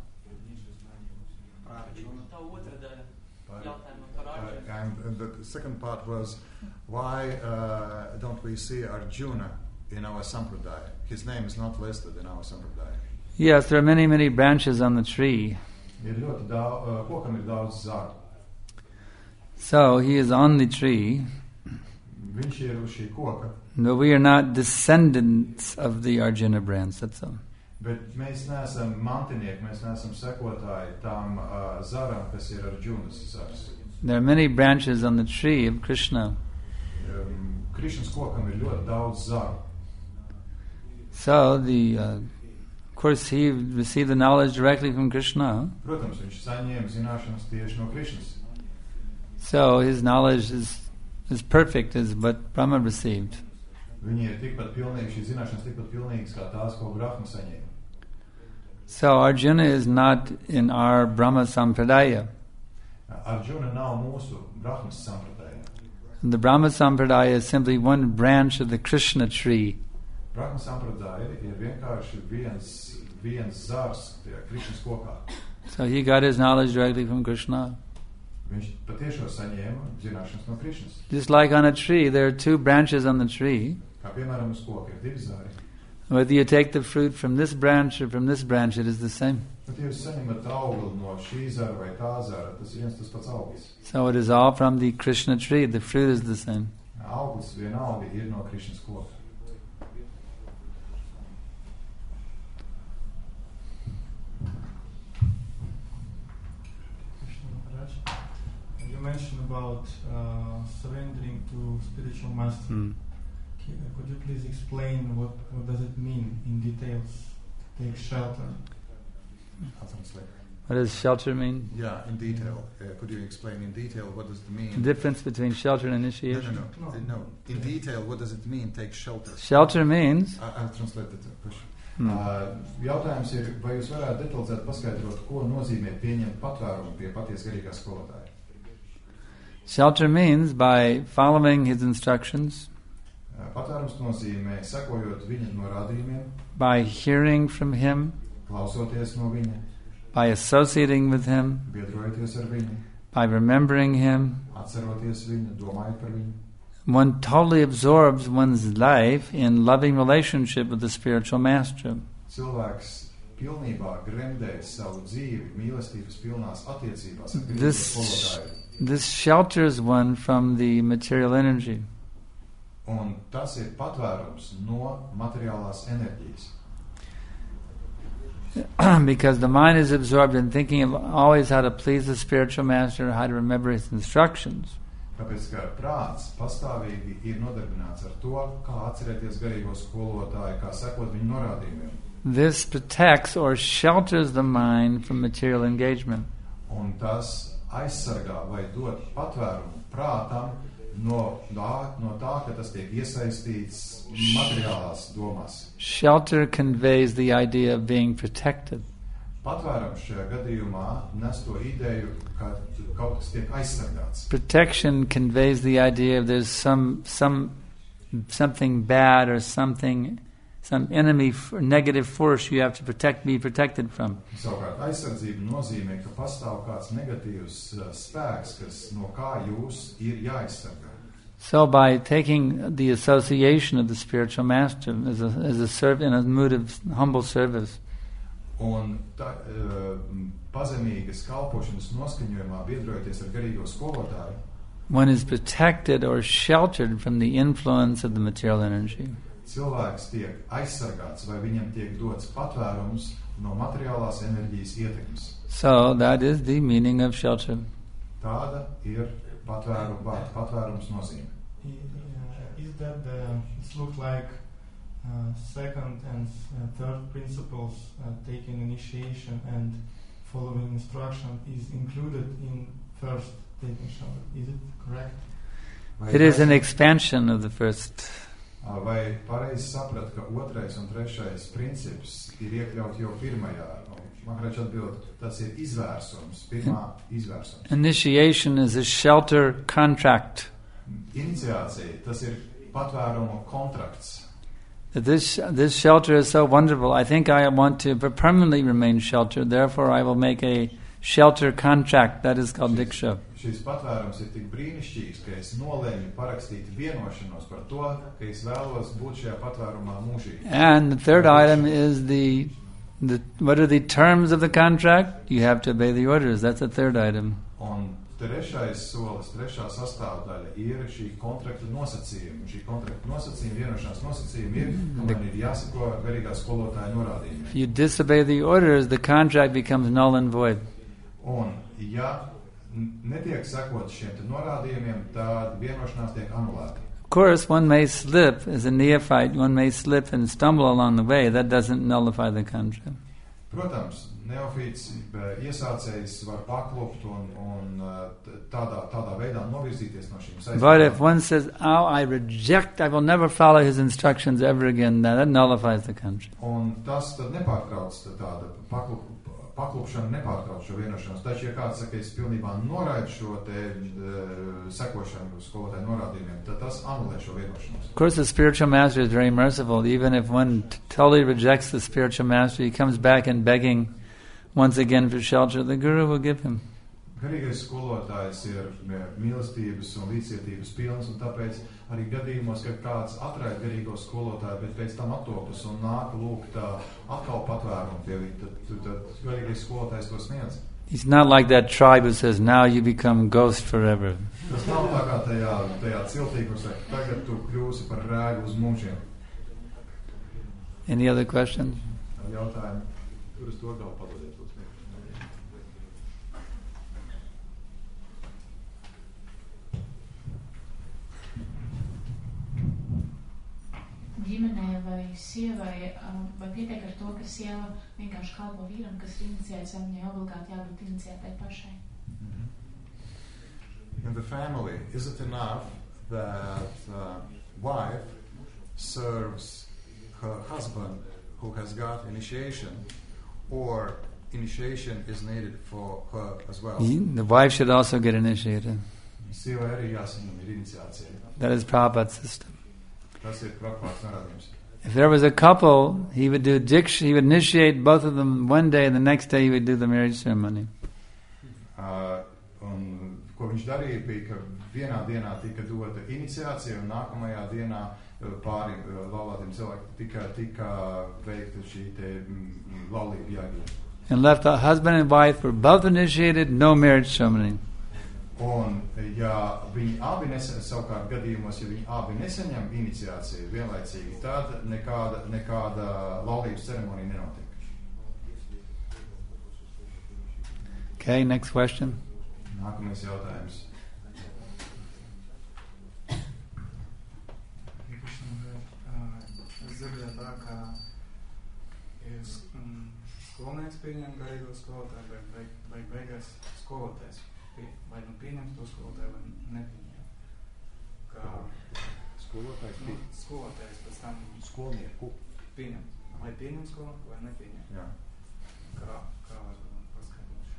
Tā otra daļa jautājuma par Arjuna. And, and the second part was, why uh, don't we see Arjuna in our sampradaya? His name is not listed in our sampradaya. Yes, there are many, many branches on the tree. Ir ļoti daudz, uh, kokam ir daudz zaru. So he is on the tree. Viņš ir uz šī koka. But we are not descendants of the Arjuna branch, that's all. Bet mēs neesam mantinieki, mēs neesam sekotāji tām uh, zaram, kas ir Arjunas zars. There are many branches on the tree of Krishna. Um, Krišnas kokam ir ļoti daudz zaru. So the, uh, of course, he received the knowledge directly from Krishna. Protams, viņš saņēma zināšanas tieši no Krišnas. So his knowledge is is perfect as what Brahma received. Viņi ir tikpat pilnīgi, šīs zināšanas tikpat pilnīgas kā tās, ko Brahma saņēma. So Arjuna is not in our Brahma Sampradaya. Arjuna nav mūsu Brahmas sampradaya. The Brahma Sampradaya is simply one branch of the Krishna tree. Brahma sampradaya ir vienkārši viens, viens zars tajā Krišnas kokā. So he got his knowledge directly from Krishna. Viņš patiešām saņēma zināšanas no Krišnas. Just like on a tree, there are two branches on the tree. Kā piemēram uz koka ir divi zari. Whether you take the fruit from this branch or from this branch, it is the same. Bet ja jūs saņemat augli no šī zara vai tā zara, tas ir viens tas pats auglis. So it is all from the Krishna tree. The fruit is the same. Auglis vienalga ir no Krišnas koka. You mentioned about uh, surrendering to spiritual master. Hmm. Could you please explain what, what does it mean in details? Take shelter. I'll translate. What does shelter mean? Yeah, in detail. Uh, could you explain in detail what does it mean? The difference between shelter and No, initiation? no, no, no. In detail, what does it mean? Take shelter. Shelter means... I, I'll translate the question. Hmm. Uh, jautājums ir, vai jūs varētu detalizēt paskaidrot, ko nozīmē pieņemt patvērumu pie patiesa garīgā skolotāja? Shelter means by following his instructions, Uh, patvērums nozīmē sekojot viņa norādījumiem, by hearing from him, klausoties no viņa, by associating with him, biedrojoties ar viņu, by remembering him. atceroties viņu, domājot par viņu. One totally absorbs one's life in loving relationship with the spiritual master. Cilvēks pilnībā gremdē savu dzīvi mīlestības pilnās attiecībās ar This, skolotāju. this shelters one from the material energy. Un tas ir patvērums no materiālās enerģijas. Because the mind is absorbed in thinking of always how to please the spiritual master, how to remember his instructions. Tāpēc, ka prāts pastāvīgi ir nodarbināts ar to, kā atcerēties garīgo skolotāju, kā sekot viņu norādījumiem. This protects or shelters the mind from material engagement. Un tas aizsargā vai dod patvērumu prātam no, no, no tā, ka tas tiek iesaistīts materiālās domās. Shelter conveys the idea of being protected. Patvērums šajā gadījumā nes to ideju, ka kaut kas tiek aizsargāts. Protection conveys the idea of there's some some something bad or something, some enemy, negative force you have to protect, be protected from. Savukārt aizsardzība nozīmē, ka pastāv kāds negatīvs uh, spēks, kas no kā jūs ir jāaizsargā. So by taking the association of the spiritual master as a as a serv- in a mood of humble service, Un tā, uh, pazemīgas kalpošanas noskaņojumā biedrojoties ar garīgo skolotāju, one is protected or sheltered from the influence of the material energy. cilvēks tiek aizsargāts vai viņam tiek dots patvērums no materiālās enerģijas ietekmes. So that is the meaning of shelter. Tāda ir patvēru, vārda patvērums nozīme. Is that the, it looks like uh, second and uh, third principles, uh, taking initiation and following instruction is included in first taking shelter. Is it correct? Vai It is an expansion of the first. Vai pareizi saprat, ka otrais un trešais princips ir iekļaut jau pirmajā? Maharač atbild, tas ir izvērsums, pirmā izvērsums. Initiation is a shelter contract. Iniciācija, tas ir patvērumu kontrakts. This this shelter is so wonderful. I think I want to permanently remain sheltered. Therefore, I will make a shelter contract. That is called diksha. Šis patvērums ir tik brīnišķīgs, ka es nolēmu parakstīt vienošanos par to, ka es vēlos būt šajā patvērumā mūžīgi. And the third item is the the what are the terms of the contract? You have to obey the orders. That's the third item. Un trešais solis, trešā sastāvdaļa ir šī kontrakta nosacījuma. Šī kontrakta nosacījuma, vienošanās nosacījuma ir, ka man ir jāsako garīgā skolotāja norādījumi. If you disobey the orders, the contract becomes null and void. Un, ja netiek sekot šiem te norādījumiem, tad vienošanās tiek anulēta. Of course, one may slip, as a neophyte, one may slip and stumble along the way. That doesn't nullify the contract. Protams, neofīts iesācējs var paklupt un, un tādā, tādā veidā novirzīties no šīm saistībām. But if one says, oh, I reject, I will never follow his instructions ever again, that nullifies the contract. Un tas tad nepārtrauc tāda paklup, paklupšana nepārtrauc šo vienošanos. Taču, ja kāds saka, es pilnībā noraidu šo te uh, sekošanu skolotāju norādījumiem, tad tas anulē šo vienošanos. Of course, the spiritual master is very merciful. Even if one t- totally rejects the spiritual master, he comes back and begging once again for shelter, the Guru will give him. Garīgais skolotājs ir mīlestības un līdzcietības pilns, un tāpēc arī gadījumos, kad kāds atraida garīgo skolotāju, bet pēc tam attopas un nāk lūgt atkal patvērumu pie viņa, tad, tad, tad garīgais skolotājs to sniedz. He's not like that tribe who says, now you become ghost forever. Tas nav tā kā tajā, tajā ciltī, kur saka, tagad tu kļūsi par rēgu uz mūžiem. Any other questions? Jautājumi? Kur es to vēl padodiet? Ģimenē vai sievai, vai pietiek ar to, ka sieva vienkārši kalpo vīram, kas ir inicijēts, vai viņai obligāti jābūt inicijētai pašai? In the family, is it enough that uh, wife serves her husband who has got initiation, or initiation is needed for her as well? The wife should also get initiated. Sievai arī jāsaņem ir iniciācija. That is Prabhupada's system. Tas ir Prabhupādas norādījums. If there was a couple, he would do diksha, he would initiate both of them one day, and the next day he would do the marriage ceremony. Uh, un, ko viņš darīja, bija, ka vienā dienā tika dota iniciācija, un nākamajā dienā pāri laulātiem cilvēkiem tika, tika veikta šī te laulība jāgūt. And left the husband and wife were both initiated, no marriage ceremony. Un, ja viņi abi nesaņem, savukārt gadījumos, ja viņi abi nesaņem iniciāciju vienlaicīgi, tad nekāda, nekāda laulības ceremonija nenotiek. Okay, next question. Nākamais jautājums. Es dzirdēju tā, ka ja skolnieks pieņem garīgo skolotāju, vai, vai, vai beigās skolotājs. Vai nu pieņems to skolotāju, vai nepieņem. Kā Skolotājs pieņem. Skolotājs pēc tam Skolnieku pieņem. Vai pieņem skolotāju, vai nepieņem. Jā. Kā, kā var paskaidrot?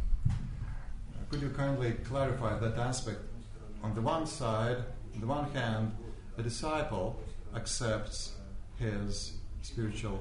Yeah. Could you kindly clarify that aspect? On the one side, on the one hand, the disciple accepts his spiritual,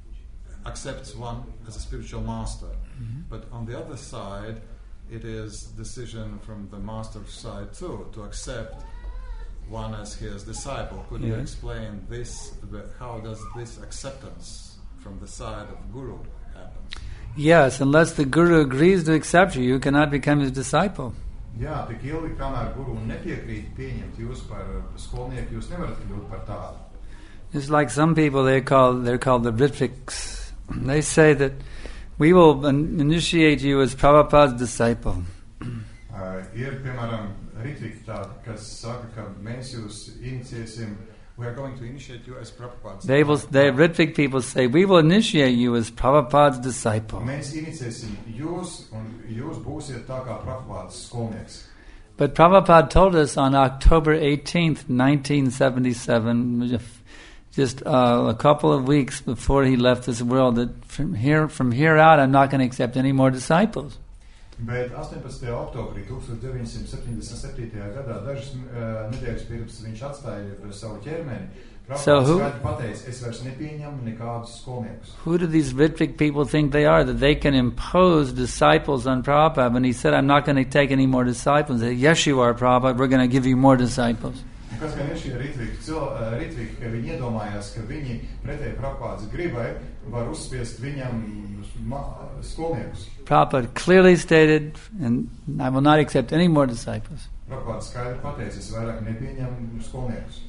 accepts one as a spiritual master. Mm-hmm. But on the other side, it is decision from the master's side too, to accept one as his disciple. Could you Yes. explain this, how does this acceptance from the side of Guru happen? Yes, unless the Guru agrees to accept you, you cannot become his disciple. Jā, tik ilgi, kamēr Guru nepiekrīt pieņemt jūs par skolnieku, jūs nevarat kļūt par tādu. It's like some people, they call, they're called the Ritviks. They say that we will in- initiate you as Prabhupada's disciple. Uh, ir, piemēram, Ritviki tādi, kas saka, ka mēs jūs iniciēsim, we are going to initiate you as Prabhupada's They will, disciple. they Ritvik people say, we will initiate you as Prabhupada's disciple. Mēs inicēsim jūs, un jūs būsiet tā kā Prabhupadas skolnieks. But Prabhupada told us on October eighteenth, nineteen seventy-seven, just uh, a couple of weeks before he left this world, that from here from here out, I'm not going to accept any more disciples. Bet astoņpadsmitajā oktobrī deviņdesmit septiņdesmit septītajā gadā, dažas uh, nedēļas pirms viņš atstāja savu ķermeni, So Prabhupada who- skaidri pateica, es vairs nepieņemu nekādus skolniekus. Who do these Ritvik people think they are, that they can impose disciples on Prabhupada? And he said, I'm not going to take any more disciples. They said, yes, you are, Prabhupada. We're going to give you more disciples. Kas gan ir šie Ritviki? Cil, uh, Ritviki, ka viņi iedomājās, ka viņi pretēji Prabhupadas gribai var uzspiest viņam ma- skolniekus. Prabhupada clearly stated, and I will not accept any more disciples. Prabhupada skaidri pateica, es vairāk nepieņemu skolniekus.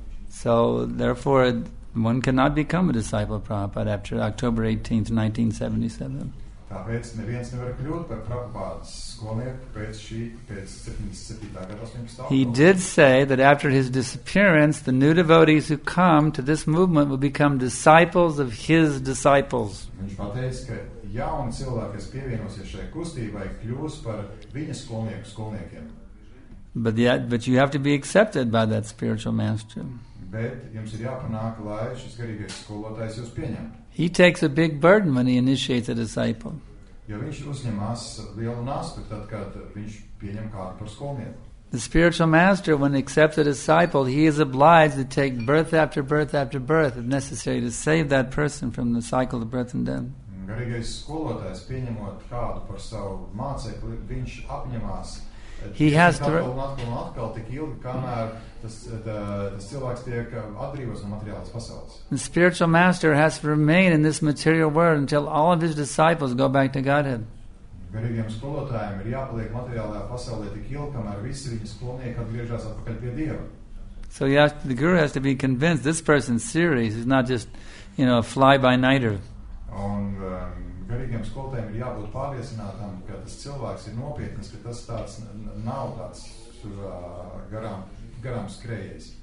So, therefore, one cannot become a disciple of Prabhupada after October eighteenth, nineteen seventy-seven. Tāpēc neviens nevar kļūt par Prabhupadas skolnieku pēc šī, pēc septiņdesmit septītā gada astoņpadsmitā He did say that after his disappearance, the new devotees who come to this movement will become disciples of his disciples. Viņš pateica, ka jauni cilvēki, kas pievienosies šai kustībai, kļūs par viņa skolnieku skolniekiem. But yet, but you have to be accepted by that spiritual master. Bet jums ir jāpanāk, lai šis garīgais skolotājs jūs pieņemtu. He takes a big burden when he initiates a disciple. Jo viņš uzņemās lielu nastu, tad, kad viņš pieņem kādu par skolnieku. The spiritual master, when he accepts a disciple, he is obliged to take birth after birth after birth, if necessary, to save that person from the cycle of birth and death. Garīgais skolotājs, pieņemot kādu par savu mācekli, viņš apņemās He has to- atkal un atkal un atkal tik ilgi, kamēr tas, tā, tas cilvēks tiek atbrīvots no materiālas pasaules. The spiritual master has to remain in this material world until all of his disciples go back to Godhead. Garīgiem skolotājiem ir jāpaliek materiālajā pasaulē tik ilgi, kamēr visi viņa skolnieki atgriežas atpakaļ pie Dieva. So he has, the guru has to be convinced this person's serious. He's not just, you know, a fly-by-nighter. Un um, garīgiem skolotājiem ir jābūt pārliecinātam, ka tas cilvēks ir nopietns, ka tas tāds n- nav tāds uh, garām, garām skrējējs.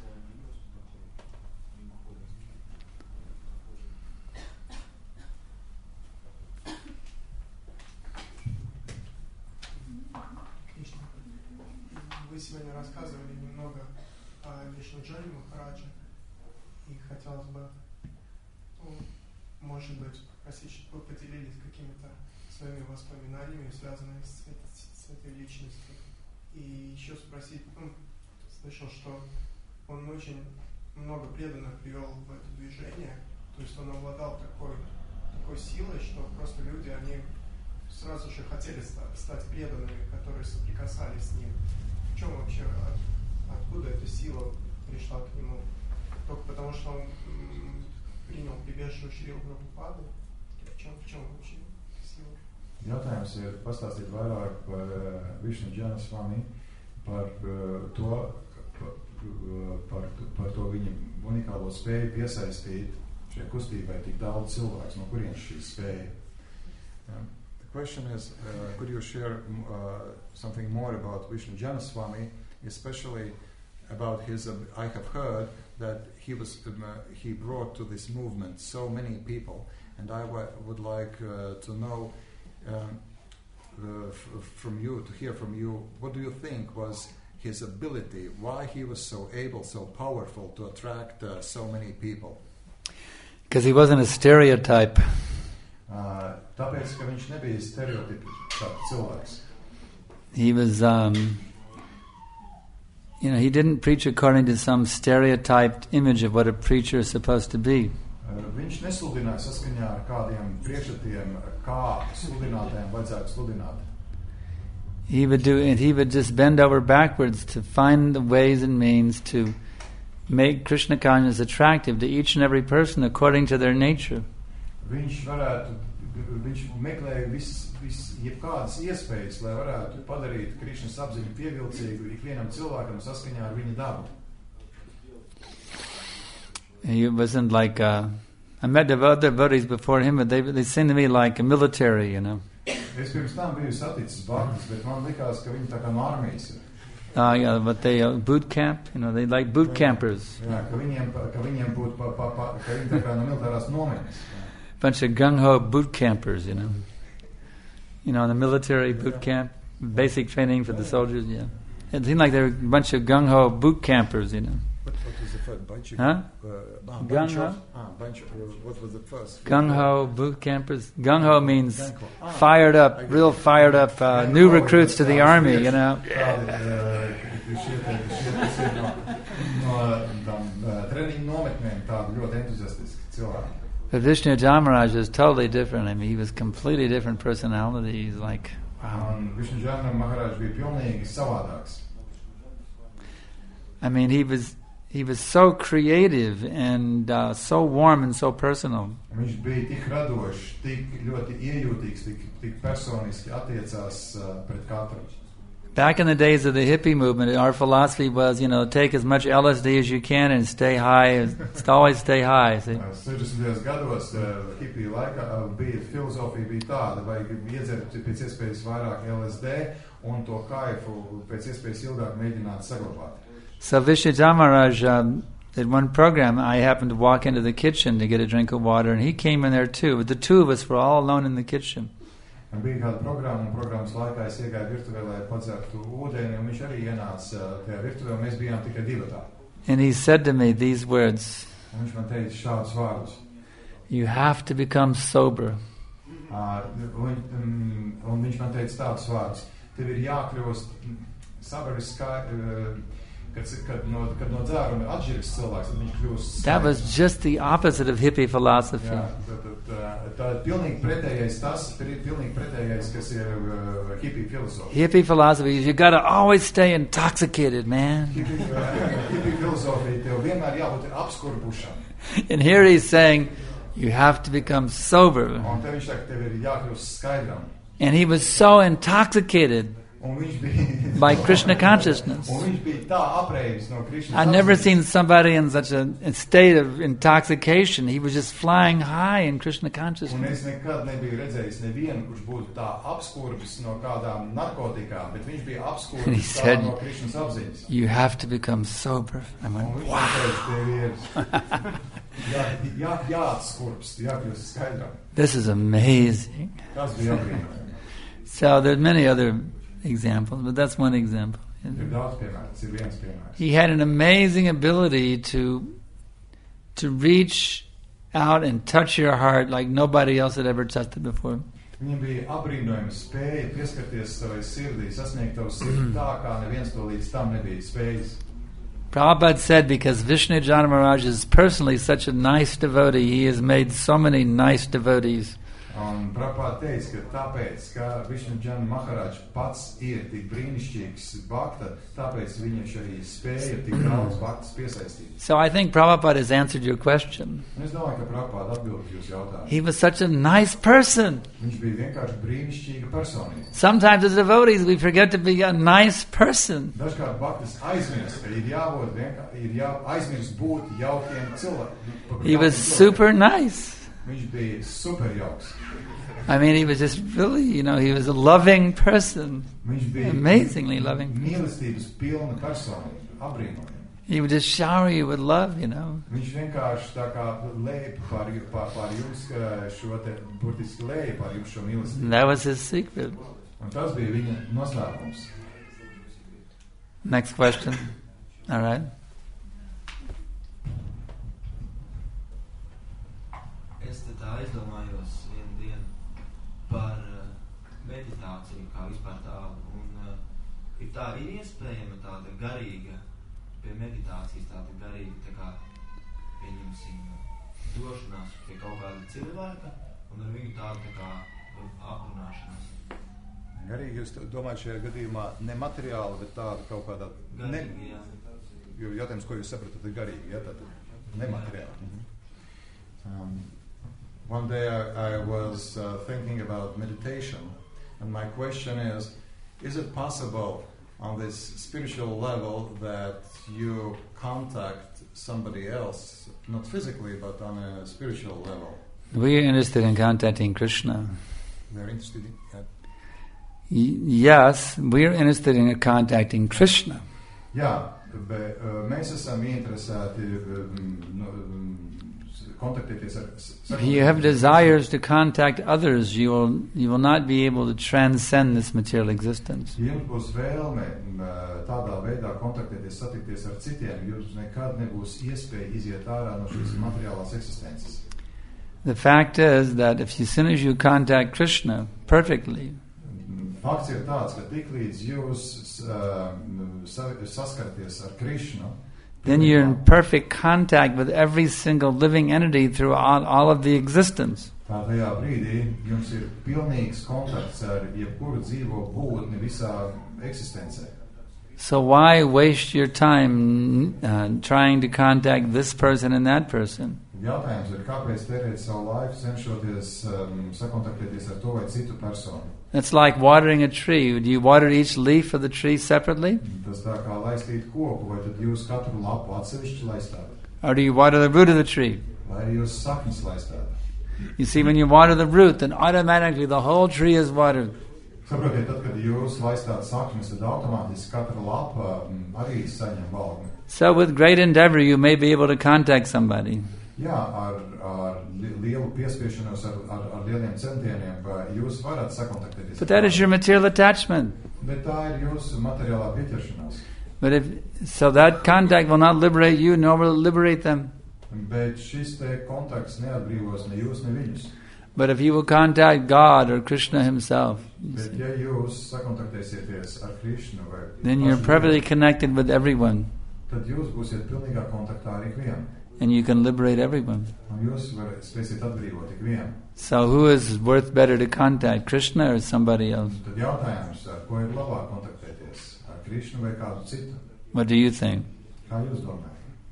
Кришна, вы сегодня рассказывали немного о Вишнуджани Махараджа, и хотелось бы, ну, может быть, попросить, чтобы вы поделились какими-то своими воспоминаниями, связанными с, эт- с этой личностью. И еще спросить, ну, слышал, что он очень много преданных привел в это движение, то есть он обладал такой, такой силой, что просто люди, они сразу же хотели ста- стать преданными, которые соприкасались с ним. В чем вообще, от- откуда эта сила пришла к нему? Только потому, что он м, принял прибежище Шрилы Прабхупады? В чем, в чем вообще сила? Jautājums ir pastāstīt vairāk par uh, Višnu Džana Svami, par uh, to, par, uh, par, par to viņa unikālo spēju piesaistīt šai kustībai tik daudz cilvēks, no kurienes šī spēja. Um, the question is, uh, could you share uh, something more about Vishnu Jana Swami, especially about his, uh, I have heard that he was um, uh, he brought to this movement so many people, and I w- would like uh, to know um, uh, f- from you, to hear from you, what do you think was his ability, why he was so able, so powerful to attract uh, so many people? Because he wasn't a stereotype. Uh, tāpēc, ka viņš nebija stereotipi cilvēks. He was, um, you know, he didn't preach according to some stereotyped image of what a preacher is supposed to be. Uh, viņš nesludināja saskaņā ar kādiem priekšstatiem, kā sludinātājiem vajadzētu sludināt. He would do, and he would just bend over backwards to find the ways and means to make Krishna consciousness attractive to each and every person according to their nature. Viņš varētu, viņš meklēja vis, vis, jebkādas iespējas, lai varētu padarīt Krišnas apziņu pievilcīgu ikvienam cilvēkam saskaņā ar viņa dabu. He wasn't like, uh, I met the other devotees before him, but they, they seemed to me like a military, you know. Es pirms tam biju saticis bhaktis, bet man likās, ka viņi tā kā no armijas ir. Uh, yeah, but they uh, boot camp, you know, they like boot campers. Jā, ka viņiem, ka viņiem būtu, pa, pa, pa, ka viņi tā kā no militārās nometnes. Bunch of gung-ho boot campers, you know. You know, the military boot camp, basic training for the soldiers, yeah. It seemed like they were a bunch of gung-ho boot campers, you know. What, what was the first? Bunch of, huh? Uh, ah, bunch gung-ho? of, ah, bunch of, what was the first? Gung-ho boot campers. Gung-ho means fired up, real fired up, uh, new recruits to the army, you know. But Vishnu Jamaraj is totally different. I mean, he was completely different personality. He's like, wow. Vishnu Jamaraj bija pilnīgi savādāks. I mean, he was he was so creative and uh, so warm and so personal. Viņš bija tik radošs, tik ļoti iejūtīgs, tik, tik personiski attiecās uh, pret katru. Back in the days of the hippie movement, our philosophy was, you know, take as much L S D as you can and stay high, always stay high. See? sešdesmitajos gados hippiju laikā bija filozofija bija tāda, vajag iedzert pēc iespējas vairāk L S D un to kaifu pēc iespējas ilgāk mēģināt saglabāt. So Vishnu Jamaraj um, did one program. I happened to walk into the kitchen to get a drink of water, and he came in there too. But the two of us were all alone in the kitchen. Man bija kāda programma, un programmas laikā es iegāju virtuvē, lai padzertu ūdeni, un viņš arī ienāca tajā virtuvē, un mēs bijām tikai divatā. And he said to me these words. Un viņš man teica šādus vārdus. You have to become sober. Uh, un, un, un viņš man teica tādus vārdus. Tev ir jākļūst sabiedriskā, uh, kad, kad, no, kad no dzēruma atšķiras cilvēks, tad viņš kļūst. That was just the opposite of hippie philosophy. Jā, tā, tā, tā ir pilnīgi pretējais tas, ir pilnīgi pretējais, kas ir uh, hippie filosofija. Hippie philosophy is you got to always stay intoxicated, man. Hippie, uh, hippie filosofija tev vienmēr jābūt apskurbušam. And here he's saying you have to become sober. Un te viņš saka, tev ir jākļūst skaidram. And he was so intoxicated by Krishna consciousness. I've never seen somebody in such a, a state of intoxication. He was just flying high in Krishna consciousness. And he said, you have to become sober. I went, wow. This is amazing. So there's many other examples, but that's one example. He had an amazing ability to to reach out and touch your heart like nobody else had ever touched it before. Viņam bija abrīnojama spēja pieskarties savai sirdī, sasniegt tavu sirdi tā, kā neviens to līdz tam nebija spējis. Prabhupada said because Vishnu Jana Maharaj is personally such a nice devotee, he has made so many nice devotees. Un Prabhupada teica, ka tāpēc, ka Vishnu Jana Maharaj pats ir tik brīnišķīgs bhakta, tāpēc viņš arī spēja tik daudz bhaktas piesaistīt. So I think Prabhupada has answered your question. Es domāju, ka Prabhupada atbild jūsu jautājumu. He was such a nice person. Viņš bija vienkārši brīnišķīga personība. Sometimes as devotees we forget to be a nice person. Dažkārt bhaktas aizmirst, ka ir jābūt vienkārši, ir jā, aizmirst būt jaukiem cilvēkiem. He was super nice. Viņš bija super jauks. I mean, he was just really, you know, he was a loving person. Viņš bija amazingly loving. Mīlestības pilna personība, abrīnojama. He would just shower you with love, you know. Viņš vienkārši tā kā lēja par, par, par jums šo te, burtiski lēja par jums šo mīlestību. That was his secret. Un tas bija viņa noslēpums. Next question. All right. Es te tā aizdomājos vienu dienu, meditācija, kā vispār tāda. Un uh, ir tā ir iespējama tāda garīga, pie meditācijas tāda garīga, tā kā, pieņemsim, došanās pie kaut kāda cilvēka, un ar viņu tāda tā kā aprunāšanās. Garīgi jūs domājat šajā gadījumā ne materiāli, bet tāda kaut kādā... Garīgi, jā. Jo jautājums, ko jūs sapratat, ir garīgi, ja? Tātad nemateriāli. Mm-hmm. um, one day I, I was uh, thinking about meditation, and my question is, is it possible on this spiritual level that you contact somebody else, not physically, but on a spiritual level? We are interested in contacting Krishna. They're interested in... Yeah. Y- yes, we are interested in contacting Krishna. Jā, bet uh, mēs esam interesēti um, um, kontaktēties ar... If you have desires to contact others, you will you will not be able to transcend this material existence. Ja jums būs vēlme tādā veidā kontaktēties, satikties ar citiem, jums nekad nebūs iespēja iziet ārā no šīs materiālās eksistences. The fact is that if, as soon as you contact Krishna perfectly, Fakts ir tāds, ka tiklīdz jūs uh, saskarties ar Krishnu, then you're in perfect contact with every single living entity throughout all of the existence. Tā tajā brīdī jums ir pilnīgs kontakts ar jebkuru dzīvo būtni visā eksistencē. So why waste your time uh, trying to contact this person and that person? Jautājums ir, kāpēc tērēt savu laiku, cenšoties um, sakontaktēties ar to vai citu personu? It's like watering a tree. Do you water each leaf of the tree separately? Tas tā kā laistīt koku, vai tad jūs katru lapu atsevišķi laistāt? Or do you water the root of the tree? Vai jūs saknes laistāt? You see, when you water the root, then automatically the whole tree is watered. Saprotiet, tad, kad jūs laistāt saknes, tad automātiski katra lapa um, arī saņem valgu. So with great endeavor, you may be able to contact somebody. Jā, ar, ar lielu piespiešanos, ar, ar, ar lieliem centieniem, jūs varat sakontaktēties. But that is your material attachment. Bet tā ir jūsu materiālā pieķeršanās. But if so, that contact will not liberate you, nor will it liberate them. Bet šis te kontakts neatbrīvos ne jūs, ne viņus. But if you will contact God or Krishna himself, Bet ja jūs sakontaktēsieties ar Krishnu vai then you're perfectly connected with everyone. Tad jūs būsiet pilnīgā kontaktā ar ikvienu. And you can liberate everyone. Un jūs varat spēsiet atbrīvot ikvienu. So who is worth better to contact, Krishna or somebody else? Tad jautājums, ar ko ir labāk kontaktēties? Ar Krishnu vai kādu citu? What do you think? Kā jūs domājat?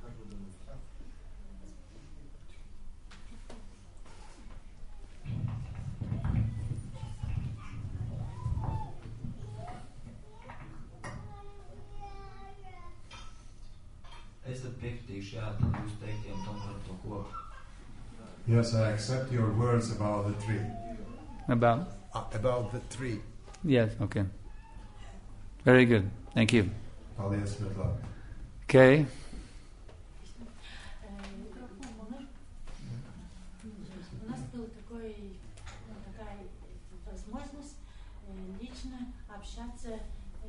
Es tad piekritīšu, jā, tad jūs teiktiem tam par to koku. Yes, I accept your words about the tree. About? Uh, about the tree. Yes, okay. Very good. Thank you. Paldies, bet labi. Okay. У нас был такой, такая возможность лично общаться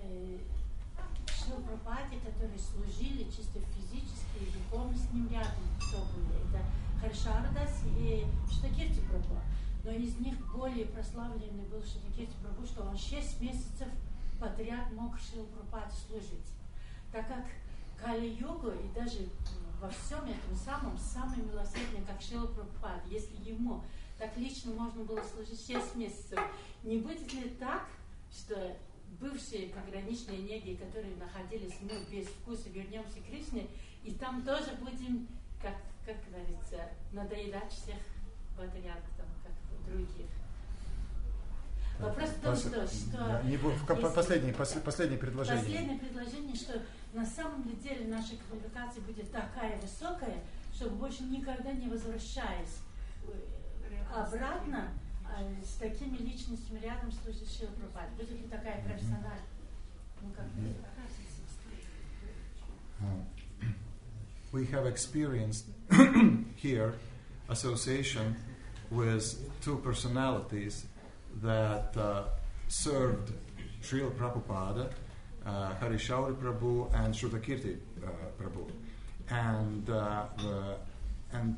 с Шрила Прабхупадой, которые служили чисто физически и духовно с ним рядом, кто были. Это Харишардас и Штакирти Прабху. Но из них более прославленный был Штакирти Прабху, что он шесть месяцев подряд мог Шрила Прабхупаде служить. Так как Кали-югу и даже во всем этом самом, самый милосердный, как Шрила Прабхупада, если ему так лично можно было служить шесть месяцев, не будет ли так, что бывшие пограничные неги, которые находились мы без вкуса, вернемся к Кришне, и там тоже будем, как, как говорится, надоедать всех подряд, там, как других. Вопрос в том, что... что Не, не, последнее, последнее предложение. Последнее предложение, что на самом деле наша квалификация будет такая высокая, чтобы больше никогда не возвращаясь обратно с такими личностями рядом служить Шрила Прабхупаде. Будет ли такая профессиональная? Ну, как We have experienced here association with two personalities that uh, served Srila Prabhupada, uh, Harishauri Prabhu and Shrutakirti uh, Prabhu, and uh, the, and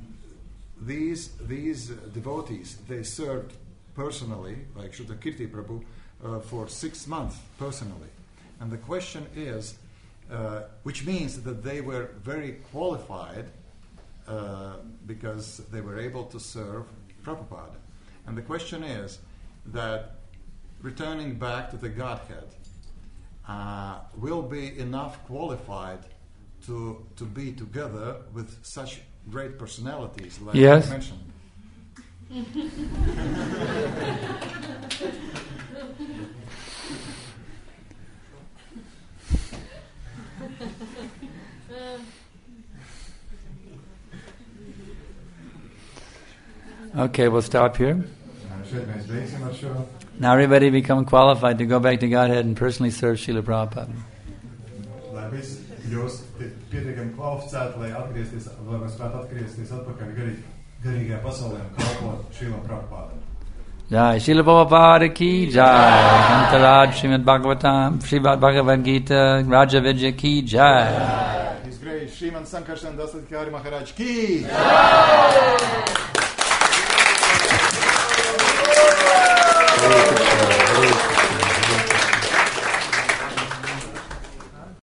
these these devotees, they served personally, like Shrutakirti Prabhu, uh, for six months personally. And the question is, uh, which means that they were very qualified uh, because they were able to serve Prabhupada. And the question is that returning back to the Godhead uh, will be enough qualified to to be together with such great personalities like yes. you mentioned. Okay, we'll stop here. Now everybody become qualified to go back to Godhead and personally serve Srila Prabhupada. Jūs pietiekami kvalificēti, lai atgriezties, lai mēs spētu atgriezties atpakaļ garī, garīgajā pasaulē un kalpot Šrīlam Prabhupādam. Jai Srila Prabhupada ki jai, Antaraj Srimad Bhagavatam, Srimad Bhagavad Gita, Raja Vidya ki jai. His Grace Sriman Sankarshan Das Adhikari Maharaj ki jai.